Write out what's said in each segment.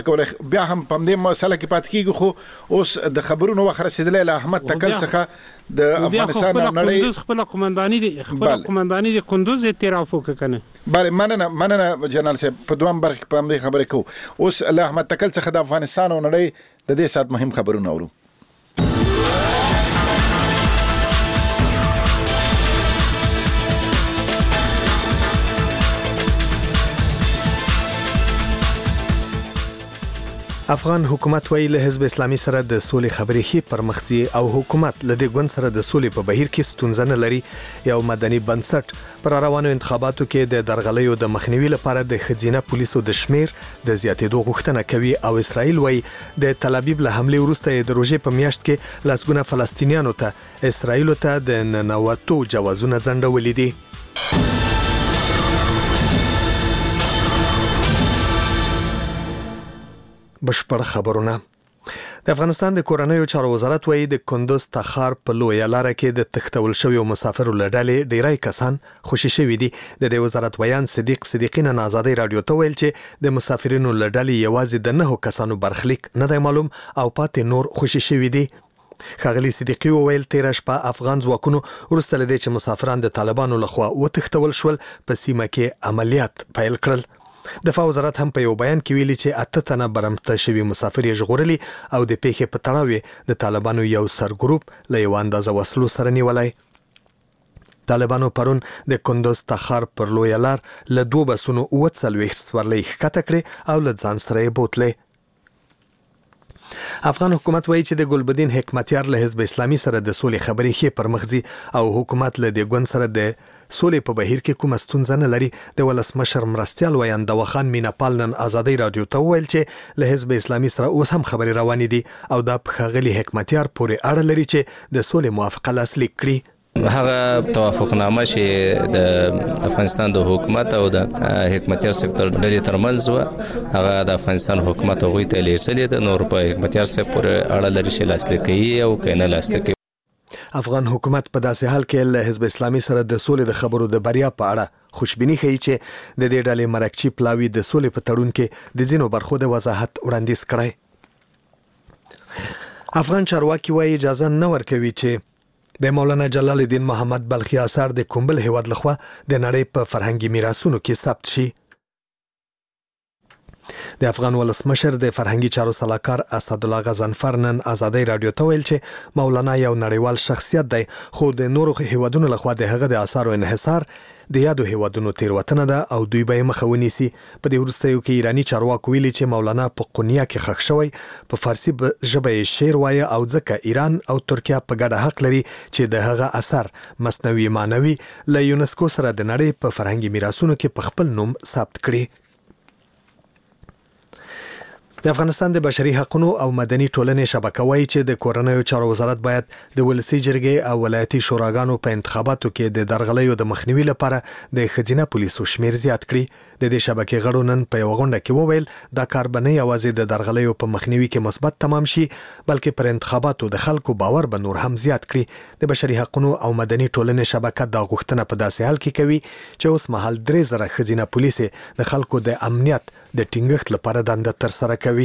کوله بیا هم په دې مسله کې پات کیږي خو اوس د خبرونو وخت رسیدلې له احمد تکل څخه د افغانستان نړۍ خپل قومنداني د کندوز اعتراف وکړنه. بله مننه جنرال صاحب په دوام برخه په دې خبره کو. اوس له احمد تکل څخه د افغانستان او نړۍ د دې سات مهم خبرونه اورو. افغان حکومت وایي له حزب اسلامي سره د سولې خبرې هي پرمخځي او حکومت له دې ګوند سره د سولې په بهیر کې ستونزه نه لري. یو مدني بنسټ پر روانو انتخاباتو کې د درغلیو د مخنیوي لپاره د ښځینه پولیسو د شمیر د زیاتېدو غوښتنه کوي او اسرائیل وایي د تل ابیب له حملې وروسته د روژې په میاشت کې لسګونه فلسطینیانو ته اسرائیل ته د ننوتو جوازونه ځنډولي دي. بشپړ خبرونه. د افغانستان د کورنیو چارو وزارت وایي د کندوز تخار په لویه لاره کې د تښتول شویو مسافرو له ډلې ډیری کسان خوشي شوي دي. د دې وزارت ویان صدیقین آزادۍ رادیو ته ویل چې د مسافرینو له ډلې یوازې د 9 کسانو برخلیک نه دی معلوم او پاتې نور خوشي شوي دي. ښاغلي صدیقي وویل تیره شپه افغان ځواکونو وروسته له دې چې مسافران د طالبانو لخوا وتښتول شول په سیمه کې عملیات پیل کړل. دفاع وزارت هم په یو بیان کې ویلي چې 8 تنه برمته شوي مسافر یې ژغورلي او د پیښې په تړاو د طالبانو یو سرګروپ له یو اندازه وسلو سره نیولای. طالبانو پرون د کندوز تخار پر لویه لار له 2 بسونو 40 سورلۍ ښکته کړې او له ځان سره یې بوتلې. افغان حکومت وایي چې د ګلبدین حکمتیار له حزب اسلامي سره د سولې خبرې ښې پرمخځي او حکومت له دې ګوند سره د سولې په بهیر کې کومه ستونزه نه لري. د ولسمشر مرستیال ویان دواخان میناپال نن آزادۍ رادیو ته وویل چې له حزب اسلامي سره اوس هم خبرې روانې دي او دا په ښاغلي حکمتیار پورې اړه لري چې د سولې موافقه لاسلیک کړي. هغه توافقنامه چې د افغانستان د حکومت او د حکمتیار سکتور ډلې ترمنځ و هغه د افغانستان حکومت هغوی ته لیږلې ده. نور په حکمتیار سره پورې اړه لري چې لاسلیک کوي او کنه لاسلیک کوي. افغان حکومت په داسې حال کې له حزب اسلامي سره د سولې د خبرو د بریا په اړه خوشبیني ښیي چې د دې ډلې مرکچی پلاوی د سولې په تړون کې د ځینو برخو د وضاحت وړاندیز کړی. افغان چارواکي وايي اجازه نه ورکوي چې د مولانا جلال الدین محمد بلخي آثار د کومبل هیواد لخوا د نړۍ په فرهنګي میراثونو کې ثبت شي. د افغان ولسمشر د فرهنګي چارو سلاکار اسد الله غضنفر نن آزادۍ رادیو ته ویل چې مولانا یو نړیوال شخصیت دی خو د نورو هیوادونو لخوا د هغه د آثارو انحصار د یادو هیوادونو تیروتنه ده او دوی به مخه ونیسي. په دې وروستیو کې ایرانی چارواکو ویلي چې مولانا په قونیه کې ښخ شوی په فارسی ژبه شعر وایي او ځکه ایران او ترکیه په ګډه حق لري چې د هغه اثر مصنوعي معنوي له یونسکو سره د نړۍ په فرهنګي میراثونو کې په خپل نوم ثبت کړي. د افغانستان د بشري حقوقو او مدني ټولنې شبکه وایي چې د کورنیو چارو وزارت باید د ولسی جرګې او ولایتي شوراګانو په انتخاباتو کې د درغلیو د مخنیوي لپاره د ښځینه پولیسو شمیر زیات کړي. د دې شبکې غړو نن په یو غونډه کې وویل دا کار به نه یوازې د درغلیو په مخنیوي کې مثبت تمام شي بلکې پر انتخاباتو د خلکو باور به نور هم زیات کړي. د بشري حقوقو او مدني ټولنې شبکه دا غوښتنه په داسې حال کې کوي چې اوس مهال 3000 ښځینه پولیس د خلکو د امنیت د ټینګښت لپاره دنده تر سره کوي.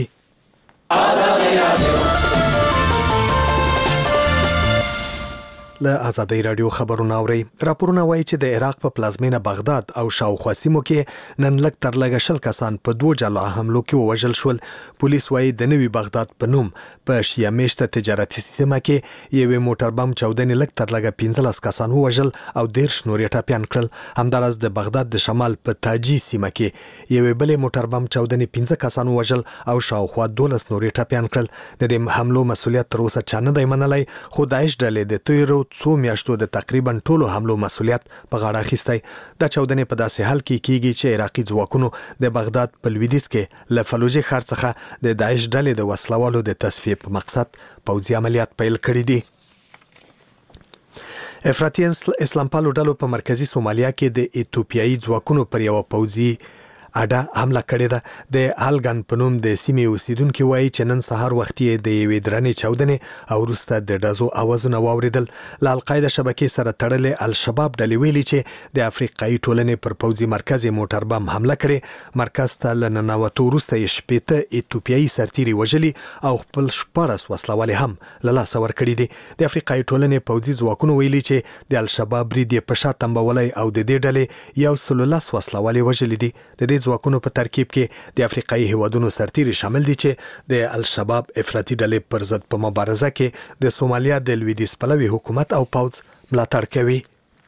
له آزادۍ رادیو خبرونه اوري. راپورونه وایي چې د عراق په پلازمینه بغداد او شاوخوا سیمو کې نن لږ تر لږه 20 کسان په 2 جلا حملو کې ووژل شول. پولیس وایي د نوي بغداد په نوم په شیعه میشته تجارتي سیمه کې یو موټر بم چاودنې لږ تر لږه 15 کسان ووژل او 13 نور یې ټاپیان کړل. همداراز د بغداد د شمال په تاجي سیمه کې یو بل موټر بم چاودنې 15 کسان ووژل او شاوخوا 12 نور یې ټاپیان کړل. د دې حملو مسؤلیت تر اوسه چا نه دی منلی خو داعش ډلې د تیرو څو میاشتو د تقریبا ټولو حملو مسؤلیت په غاړه اخیستی. دا چاودنې په داسې حال کې کیږي چې عراقي ځواکونو د بغداد په لویدیځ کې له فلوجې ښار څخه د داعش ډلې د وسلوالو د تصفیې په مقصد پوځي عملیات پیل کړي دي. افراطي اسلام پالو ډلو په مرکزی سومالیا کې د ایتوپیایي ځواکونو پر یو پوځي اډه حمله کړې ده. د هالګان په نوم د سیمې اوسیدونکو وایي چې نن سهار وخت یې د یوې درنې چاودنې او وروسته د ډزو اوازونه واوریدل. له القاعده شبکې سره تړلې الشباب ډلې ویلي چې د افریقایي ټولنې پر پوځي مرکز موټر بم حمله کړې. مرکز ته له ننوتو وروسته یې 15 ایتوپیایي سرتیري وژلي او خپل 14 وسلوالې هم له لاسه ورکړي دي. د افریقایي ټولنې پوځي ځواکونو ویلي چې د الشباب برید یې په شا تنبولی او د دې ډلې 110 وسلوالې وژلي دي. د دې ځواکونو په ترکیب کې د افریقایي هیوادونو سرتیري شامل دي چې د الشباب افراطي ډلې پر ضد په مبارزه کې د سومالیا د لویدیځ پلوي حکومت او پوځ ملاتړ کوي.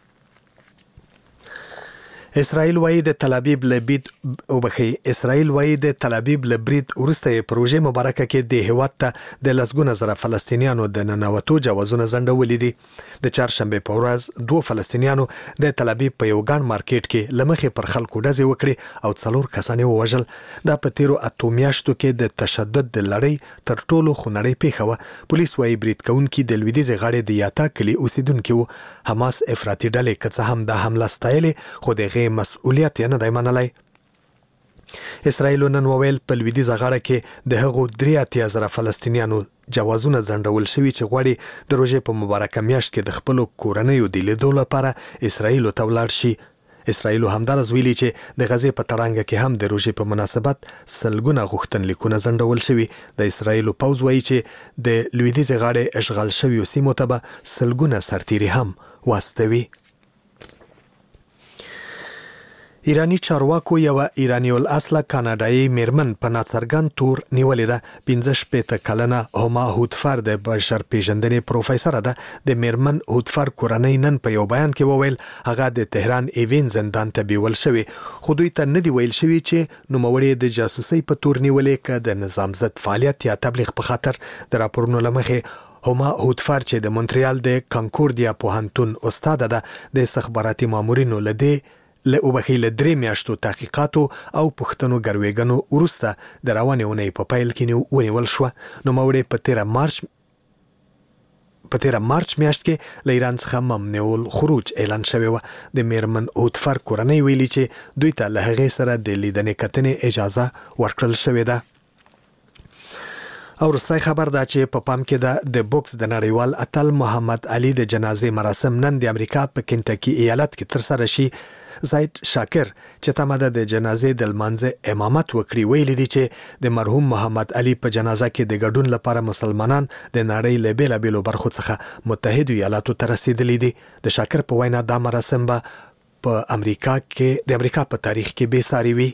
اسرائیل وایي د تل ابیب لبید اسرائیل وایي د تل ابیب لبرید ورسته پروژې مبارکه کې د هیواد ته د لسګونه زره فلسطینیانو د ننوتو جوازونه ځنډولې دي. د چهارشنبه په ورځ 2 فلسطینیانو د تل ابیب په یو ګڼ مارکیټ کې لمخې پر خلکو ډزې وکړي او 4 کسان یې ووژل. دا په تیرو 8 میاشتو کې د تشدد د لړۍ تر ټولو خونړۍ پیښه وه. پولیس وایي برید کوونکي د لویدیځ غاړې د یاتا کلی اوسیدونکي وو. حماس افراطي ډلې که څه هم د حمله ستایلې خو د مسؤلیت یې نه دی منلی. اسرائیل نن وویل په لویدیځه غاړه کې د هغو 83,000 فلسطینیانو جوازونه ځنډول شوي چې غواړي د روژې په مبارکه میاشت کې د خپلو کورنیو د لیدو لپاره اسرائیل ته ولاړ شي. اسرائیل همدارس ویلي چې د غزې په تړانګه کې هم د روژې په مناسبت سلګونه غوښتنلیکونه ځنډول شوي. د اسرائیل پوځ وایي چې د لویدیځې غاړې اشغال شویو سیمو ته به سلګونه سرتیري هم واستوي. ایرانی چارواکو یو ایرانی الاصله کاناډایي میرمن په ناڅرګند تور نیولې ده. 15 کلنه هما هودفر د بشر پیژندنې پروفیسور ده. د میرمن هودفر کورنۍ نن په یو بیان کې وویل هغه د تهران ایوین زندان ته بیول شوی خو دوی ته نه دی ویل شوی چې نوموړی د جاسوسۍ په تور نیولې که د نظام ضد فعالیت یا تبلیغ په خاطر. د راپورونو له مخې هما هودفر چې د مونټریال د کانکوردیا پوهنتون استاد ده د استخباراتي مامورینو له 3 میاشتو تحقیقاتو او پښتنو ګروېګنو وروسته د روانې اونۍ په پیل کې ونیول شوه. نوموړی په 13 مارچ میاشت کې له ایران څخه ممنوع الخروج اعلان شوی و. د میرمن هودفر کورنۍ ویلي چې دوی ته له هغې سره د لیدنې کتنې اجازه ورکړل شوې ده. او وروستی خبر دا چې په پام کې د بوکس د نړیوال اتل محمد علي د جنازې مراسم نن د امریکا په کنټکی ایالت کې ترسره شي. زید شاکر چې تمه ده د جنازې د لمانځه امامت وکړي ویلي دي چې د مرحوم محمد علي په جنازه کې د ګډون لپاره مسلمانان د نړۍ له بیلابیلو برخو څخه متحدو ایالاتو ته رسیدلي دي. د شاکر په وینا دا مراسم به په امریکا کې د امریکا په تاریخ کې بې ساري وي.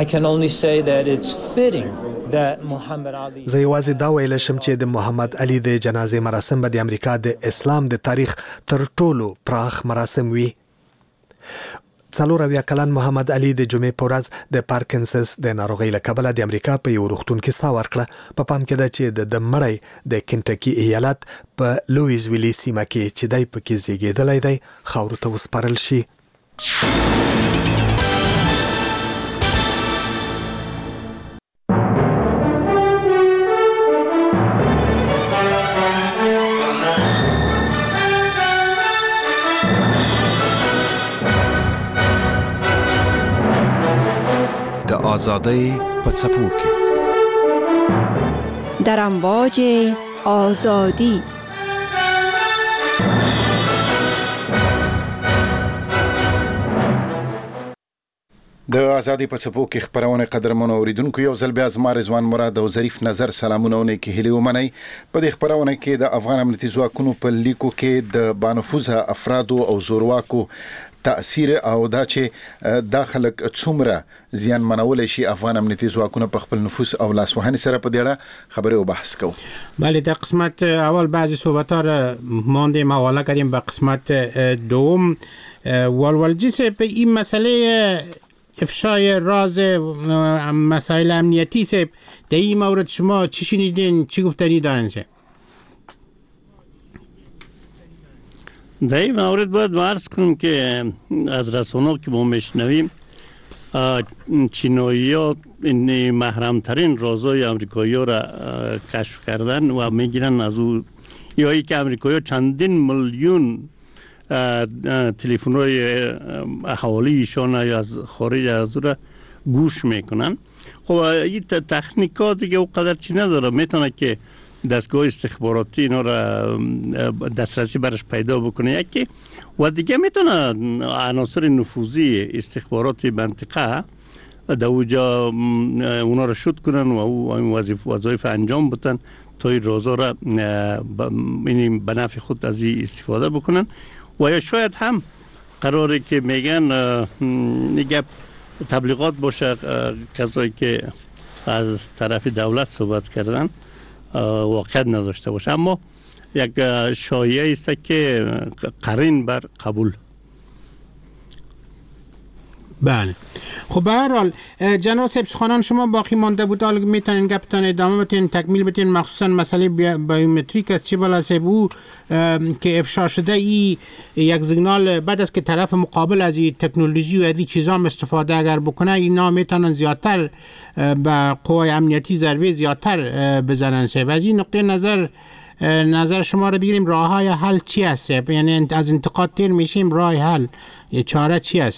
زه یوازې دا ویلی شم چې د محمد علي د جنازې مراسم به د امریکا د اسلام د تاریخ تر ټولو پراخ مراسم وي. 40 کلن محمد علي د جمعې په ورځ د پارکنسنس د ناروغۍ له کبله د امریکا په یو روغتون کې ساه ورکړه. په پام کې ده چې د مړی د کنټکی ایالت په لویز ویلي سیمه کې چې دی پکې زیږېدلی دی خاورو ته وسپارل شي. آزادی په څپو کې در امواج آزادی. د ازادي په څپو کې خبرونه قدرمنو اوریدونکو یو ځل بیا زما رضوان مراد او ظریف نظر سلامونه کې هلي ومني. په دې خبرونه کې د افغان امنیتي ځواکونو په لیکو کې د بانفوذه افرادو او زورواکو تأثیر او دا چې داخله څومره زیان منول شي افغان امنیتي ځواکونه په خپل نفوذ او لاسوهنې سره په دې اړه خبرې او بحث کوو. بله در قسمت اول بعضی صحبت‌ها را ماندیم حواله کردیم به قسمت دوم. والوالجی سے به این مسئله افشای راز مسائل امنیتی سے در این مورد شما چی شنیدین، چی گفتنی دارن سه؟ در این مورد باید عرض کنم که از رسانه‌ها که ما میشنویم چینایی‌ها این محرم‌ترین رازهای امریکایی‌ها را کشف کردن و میگیرن از او، یا ای که امریکایی‌ها چندین میلیون تلفن‌های حوالی ایشان یا از خارج از او را گوش میکنن. خب این تکنیکات دیگه اونقدر چی نداره، میتونه که دستگاه استخباراتی اینا را دسترسی برش پیدا بکنه یکی، و دیگه میتونه عناصر نفوذی استخبارات منطقه در اوجا اونا را شد کنن و وظایف انجام بدن تا این رازا را به نفع خود از این استفاده بکنن. و یا شاید هم قراره که میگن نگه تبلیغات باشه، کسایی که از طرف دولت صحبت کردن واقعیت نداشته باشه، اما یک شایعه است که قرین بر قبول. بله. خب به هر حال جناب سخنان شما باقی مانده بود، حالا میتونین گپتان ادامه بدین، تکمیل بدین، مخصوصا مسئله بیومتریک از چی بالا سبو که افشا شده ای یک سیگنال بعد از که طرف مقابل از این تکنولوژی و از این چیزا استفاده اگر بکنه، اینا میتونن زیادتر به قوای امنیتی ضربه زیادتر بزنن. و از این نقطه نظر شما رو بگیریم، راه های حل چی هست؟ یعنی از انتقاد تیر میشیم، راه حل چاره چی هست؟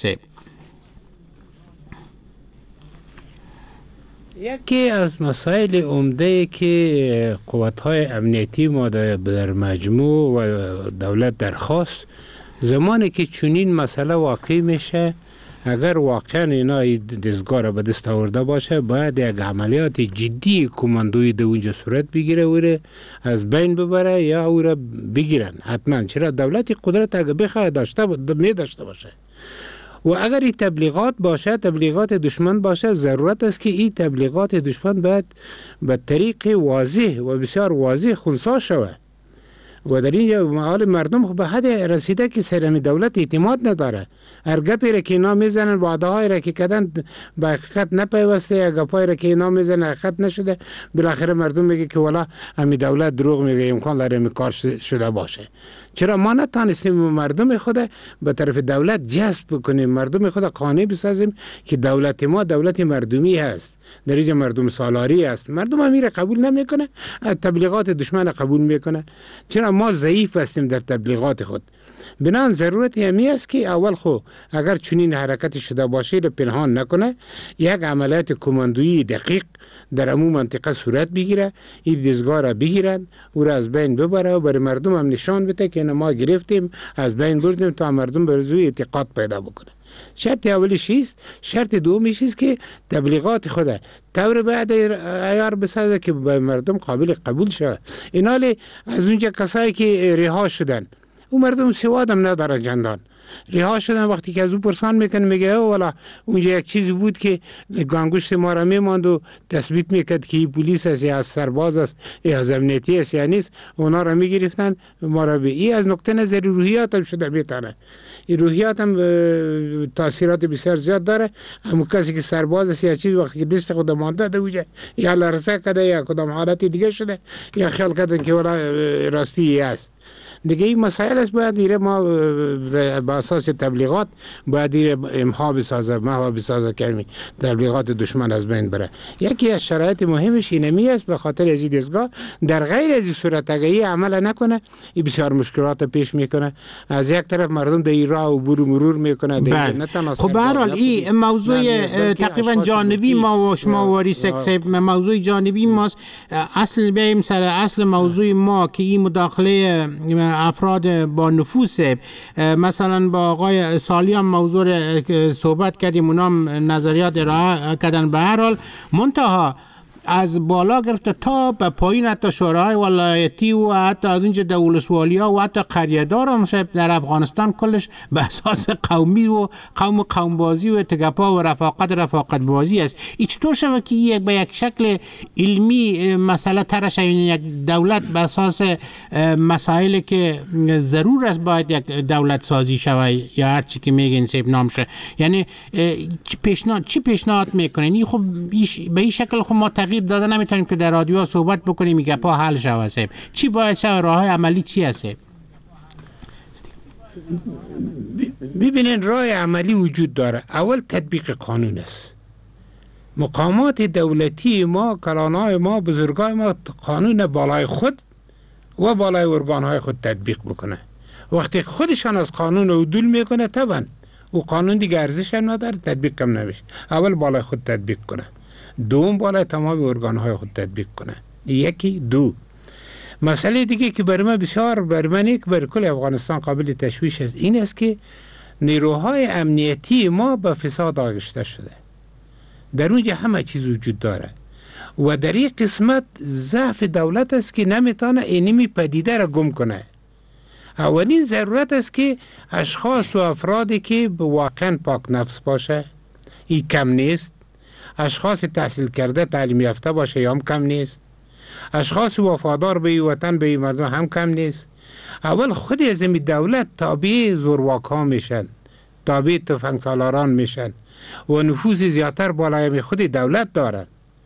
یکی از مسائل عمده که قوت‌های امنیتی ما در مجموع و دولت درخواست، زمانی که چنین مسئله واقع میشه، اگر واقعا اینا دستگاه را به دست آورده باشه، باید یک عملیات جدی کماندویی در اونجا صورت بگیره، او را از بین ببره یا او را بگیرن حتما. چرا دولت قدرت اگر بخواه می داشته باشه، و اگر این تبلیغات باشه، تبلیغات دشمن باشه، ضرورت است که این تبلیغات دشمن باید به طریق واضح و بسیار واضح خنثی شود. و در این حال مردم به حد رسیده که سرمی دولت اعتماد نداره. هر گپی را که اینا میزنن، وعده‌های را که کردن به حقیقت نپیوسته، یا گپایی را که اینا میزنن حقیقت نشده، بالاخره مردم میگه که والا امی دولت دروغ میگه، امکان داره امی کار شده باشه. چرا ما نتانستیم مردم خود به طرف دولت جذب بکنیم، مردم خود قانع بسازیم که دولت ما دولت مردمی هست، در اینجا مردم سالاری است. مردم امیر قبول نمیکنه، تبلیغات دشمن قبول میکنه. چرا ما ضعیف هستیم در تبلیغات خود. بنان ضرورت همی است که اول خو اگر چنین حرکت شده باشه رو پنهان نکنه، یک عملیات کماندویی دقیق در عموم منطقه صورت بگیره، این دستگاه را بگیرن، او را از بین ببره و برای مردم هم نشان بده که ما گرفتیم، از بین بردیم، تا مردم به روی اعتقاد پیدا بکنه. شرط اولیش است. شرط دومیش است که تبلیغات خود طور بعد عیار بسازه که به مردم قابل قبول شود. اینال از اونجا کسایی که رها شدن، او مردم سواد هم نداره جندان، رها شدن، وقتی که از او پرسان میکنه میگه والا اونجا یک چیزی بود که گانگوشت ما را میماند و تثبیت میکرد که این پلیس است یا سرباز است یا از امنیتی است یا نیست، اونا را میگرفتن ما را به این از نقطه نظر روحیات هم شده میتونه. این روحیات هم تاثیرات بسیار زیاد داره. همون کسی که سرباز است یا چیز وقتی که دست خود مانده ده اوجه یا لرزه کده یا کدام حالتی دیگه شده یا خیال کردن که والا راستی است. دیگه این مسائل است، باید دیره ما به اساس تبلیغات باید دیره امها بسازه که تبلیغات دشمن از بین بره. یکی از شرایط مهمش اینمی است، به خاطر از این دستگاه در غیر از این صورت اگه این عمل نکنه، این بسیار مشکلات پیش میکنه. از یک طرف مردم در این راه عبور و مرور میکنه. خب به هر حال این موضوع تقریبا جانبی ما و شما واریس موضوع جانبی ماست. اصل بیایم سر اصل موضوع ما که این مداخله افراد با نفوذ، مثلا با آقای سالیان موضوع صحبت کردیم، اونام نظریات ارائه کردن. به هر حال منتها از بالا گرفته تا به پایین، حتی شورای ولایتی و حتی از اینجا در ولسوالیا و حتی قریه‌دار هم در افغانستان کلش به اساس قومی و قوم بازی و تگپا و رفاقت بازی است. این چطور شود که یک به یک شکل علمی مسئله ترش، یک دولت به اساس مسائلی که ضرور است باید یک دولت سازی شود یا هر چی که میگین سیب نام شه، یعنی چی پیشنهاد میکنین؟ خب به این شکل خب ما تغییر داده نمیتونیم که در رادیو صحبت بکنیم میگه پا حل شود. سیب چی باید شود؟ راه عملی چی هست؟ ببینین راه عملی وجود داره. اول تطبیق قانون است. مقامات دولتی ما، کلانای ما، بزرگای ما قانون بالای خود و بالای ارگانهای خود تطبیق بکنه. وقتی خودشان از قانون عدول میکنه، طبعا او قانون دیگه ارزش هم نداره، تطبیق هم نمیشه. اول بالای خود تطبیق کنه، دوم بالای تمام ارگان‌های خود تطبیق کنه. یکی. دو، مسئله دیگه که برای من بسیار برای من یک بر کل افغانستان قابل تشویش است، این است که نیروهای امنیتی ما به فساد آغشته شده. در اونجا همه چیز وجود داره و در این قسمت ضعف دولت است که نمیتونه اینمی پدیده را گم کنه. اولین ضرورت است که اشخاص و افرادی که واقعا پاک نفس باشه، این کم نیست. اشخاص تحصیل کرده تعلیم یافته باشه یا هم کم نیست. اشخاص وفادار به وطن به مردم هم کم نیست. اول خود از این دولت تابع زورواک ها میشن، تابع تفنگ سالاران میشن و نفوذ زیادتر بالای خود دولت دارن.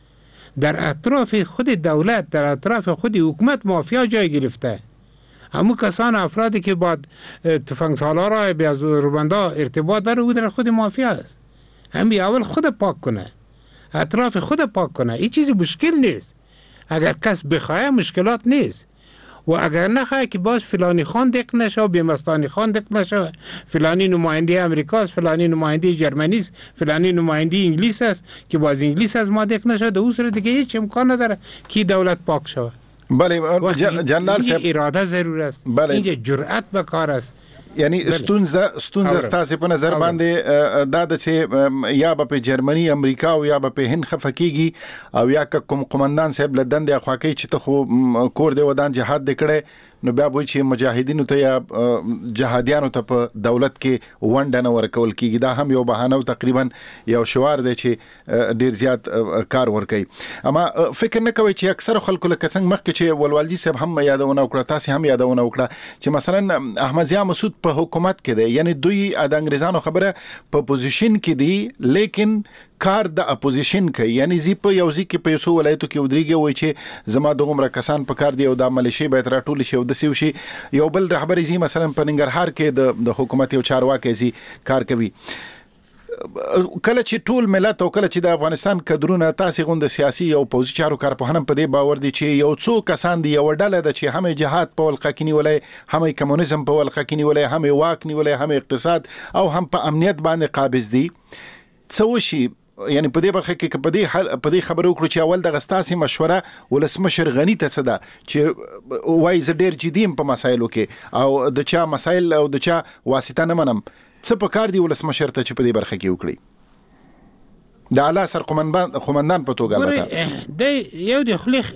در اطراف خود دولت، در اطراف خود حکومت مافیا جای گرفته. همون کسان افرادی که با تفنگ سالارا به زوربندا ارتباط داره او در خود مافیا است. همین اول خود پاک کنه، اطراف خود پاک کنه. این چیزی مشکل نیست. اگر کس بخواه مشکلات نیست و اگر نخواه که باز فلانی خان دق نشه و بیمستانی خان دق نشه، فلانی نماینده امریکاست، فلانی نماینده جرمنی است، فلانی نماینده انگلیس است که باز انگلیس از ما دق نشه، در اون صورت دیگه هیچ امکان نداره که دولت پاک شود. بله جنرال صاحب، اراده ضرور است. اینجا جرأت به کار است. یعنی ستونزه ستاسو په نظر باندې دا د چې یا به په جرمني امریکا او یا به په هند خفکیږي او یا کوم قومندان صاحب لدن د خواکې چې ته خو کور دی ودان جهاد دکړي نو بیا به چې مجاهدینو ته یا جهادیانو ته په دولت کې ونډه نه ورکول کیږي. دا هم یو بهانه او تقریبا یو شوار دی چې ډیر زیات کار ورکوي. اما فکر نه کوي چې اکثر خلکو لکه څنګه مخکې چې ولوالجی صاحب هم یادونه وکړه، تاسو هم یادونه وکړه چې مثلا احمد ضیاء مسعود په حکومت کې دی، یعنی دوی د انګریزانو خبره په پوزیشن کې دی لیکن کار د اپوزیشن کوي. یعنی زی په یو ځکه په یو ولایتو کې ودرېږي وای چې زما دغه کسان په کار دی او د ملیشي به تر ټول شي او د سیو شي یو بل رهبر زی مثلا په ننګرهار کې د حکومت او چارواکي زی کار کوي. کله چې ټول ملت او کله چې د افغانستان کډرونه تاسو غوند سیاسي او پوځي چارو کارپوهان په دې باور دي چې یو څو کسان دي یو ډله ده چې هم جهاد په ولقه کې نیولای، هم کمونیزم په ولقه کې نیولای، هم واک نیولای، هم اقتصاد او هم په امنیت باندې قابض دي. څه وشي یعنی په دې برخه کې په دې خبرو وکړو چې اول د غستاسي مشوره ولسمشر غنی ته څه ده چې وای ز ډیر جدیم په مسایلو کې او د چا مسایل او د چا واسطه نه منم، څه په کار دی ولسمشر ته چې په دې برخه کې وکړي د اعلی سر قومندان په توګه البته د یو د خلیخ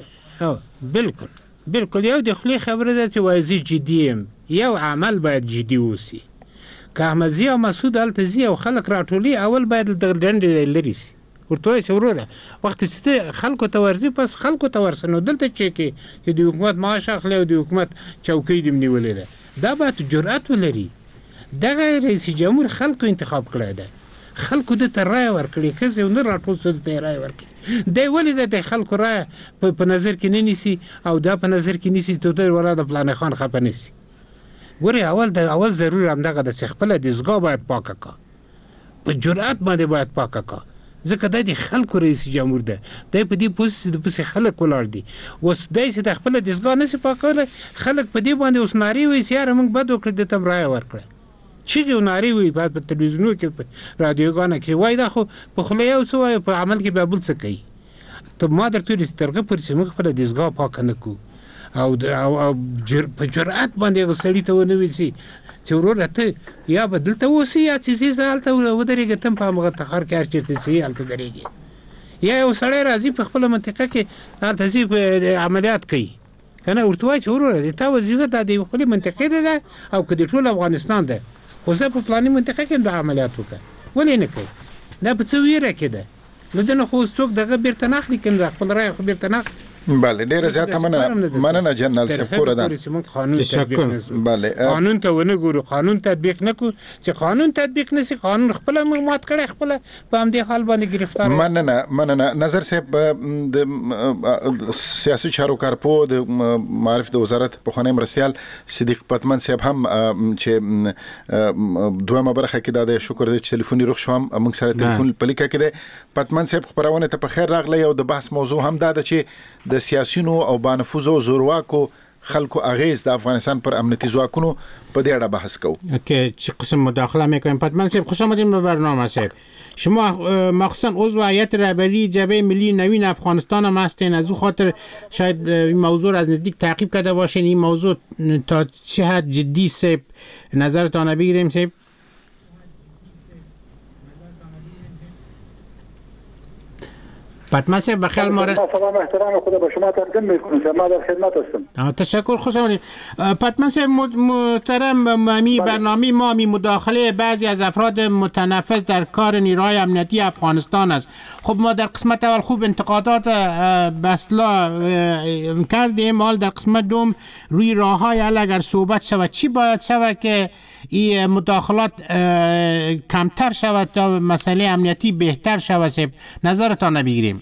بالکل یو د خلیخ خبره ده چې وای زی جدیم یو عمل باید جدي وسی. که احمد ضیاء مسعود التزی او خلق راټولي اول باید د ډنډ لري سي ورته سوروره وخت چې خلکو ته ورزي پس خلکو ته ورسنو دلته چې د حکومت معاش اخلي او د حکومت چوکۍ دې نیولې ده. دا به جرأت ولري. دغه رئیس جمهور خلکو انتخاب کړی ده، خلکو د ته رای ورکړي، خزه نه راټول څه ته رای ورکړي. دی ولې د خلکو رای په نظر کې نه نیسي او دا په نظر کې نیسي ته د ولا د پلان خان خپه نیسي. ګوري اول ضروري هم دغه د خپل دزګا باید پاکه کا، په جرأت باندې باید پاکه کا، ځکه د خلکو رئیس جمهور ده، د په دې پوسټ د پس خلک ولاړ دي. وس دای چې د خپل دزګا نه سي پاکول خلک په دې باندې اوس ناری وي سیاره موږ بد وکړه د تم رای ورکړه چې ناری وي په تلویزیونو کې رادیوګانو کې وای دا خو په خله یو څه وای په عمل کې به بل څه کوي. ته ما درته ترغه پر سیمه خپل دزګا پاک نه کو او په جرأت باندې غسړی ته ونه ویسي چې ورور ته یا بدلته وسی یا چې زالته ودرېږي تم په مغه تخر کار چیرته سي الته درېږي یا یو سړی راځي په خپل منطقه کې الته زی په عملیات کوي کنه ورته وای چې ورور ته وظیفه د خپل منطقه ده او کدي ټول افغانستان ده خو زه په پلاني منطقه کې د عملیات وکړ ولې نه کوي؟ دا په څه ویره کې ده نو دنه خو څوک دغه بیرته ناخلي کنه خپل رای خو بیرته ناخلي. بله ډیره زیاته مننه جنرال صاحب پوره ده. بله قانون ته ونه ګورو، قانون تطبیق نکو چې قانون تطبیق نسی قانون خپل مات کړي خپل په همدې حال باندې گرفتار. مننه نظر صاحب د سیاسي چارو کارپو د معرف د وزارت په خانه مرسیال صدیق پتمن صاحب هم چې دوه برخه کې د شکر د ټلیفوني روغ شوم موږ سره ټلیفون په لیکه کې ده. پتمن صاحب خبرونه ته په خیر راغلی او د بحث موضوع هم دا ده چې د سیاسيونو او بانفوذو زورواکو خلکو اغیز د افغانستان پر امنیتي ځواکونو په دې اړه بحث کوو که چه قسم مداخله میکنیم. پتمن صاحب خوش آمدین به برنامه صاحب. شما مخصوصا عضو هیئت رهبری جبهه ملی نوین افغانستان هم هستین، از او خاطر شاید این موضوع را از نزدیک تعقیب کرده باشین. این موضوع تا چه حد جدی صاحب نظرتان بگیریم صاحب؟ پتمن صاحب بخیال سلام احترام خدا به شما تقدیم میکنم. ما در خدمت هستم. تشکر، خوش آمدید. پتمن صاحب محترم، می برنامه ما می مداخله بعضی از افراد متنفذ در کار نیروهای امنیتی افغانستان است. خب ما در قسمت اول خوب انتقادات بسلا کردیم، حال در قسمت دوم روی راههای حل اگر صحبت شود چی باید شود که این مداخلات کمتر شود تا مسئله امنیتی بهتر شود. نظرتان بگیریم.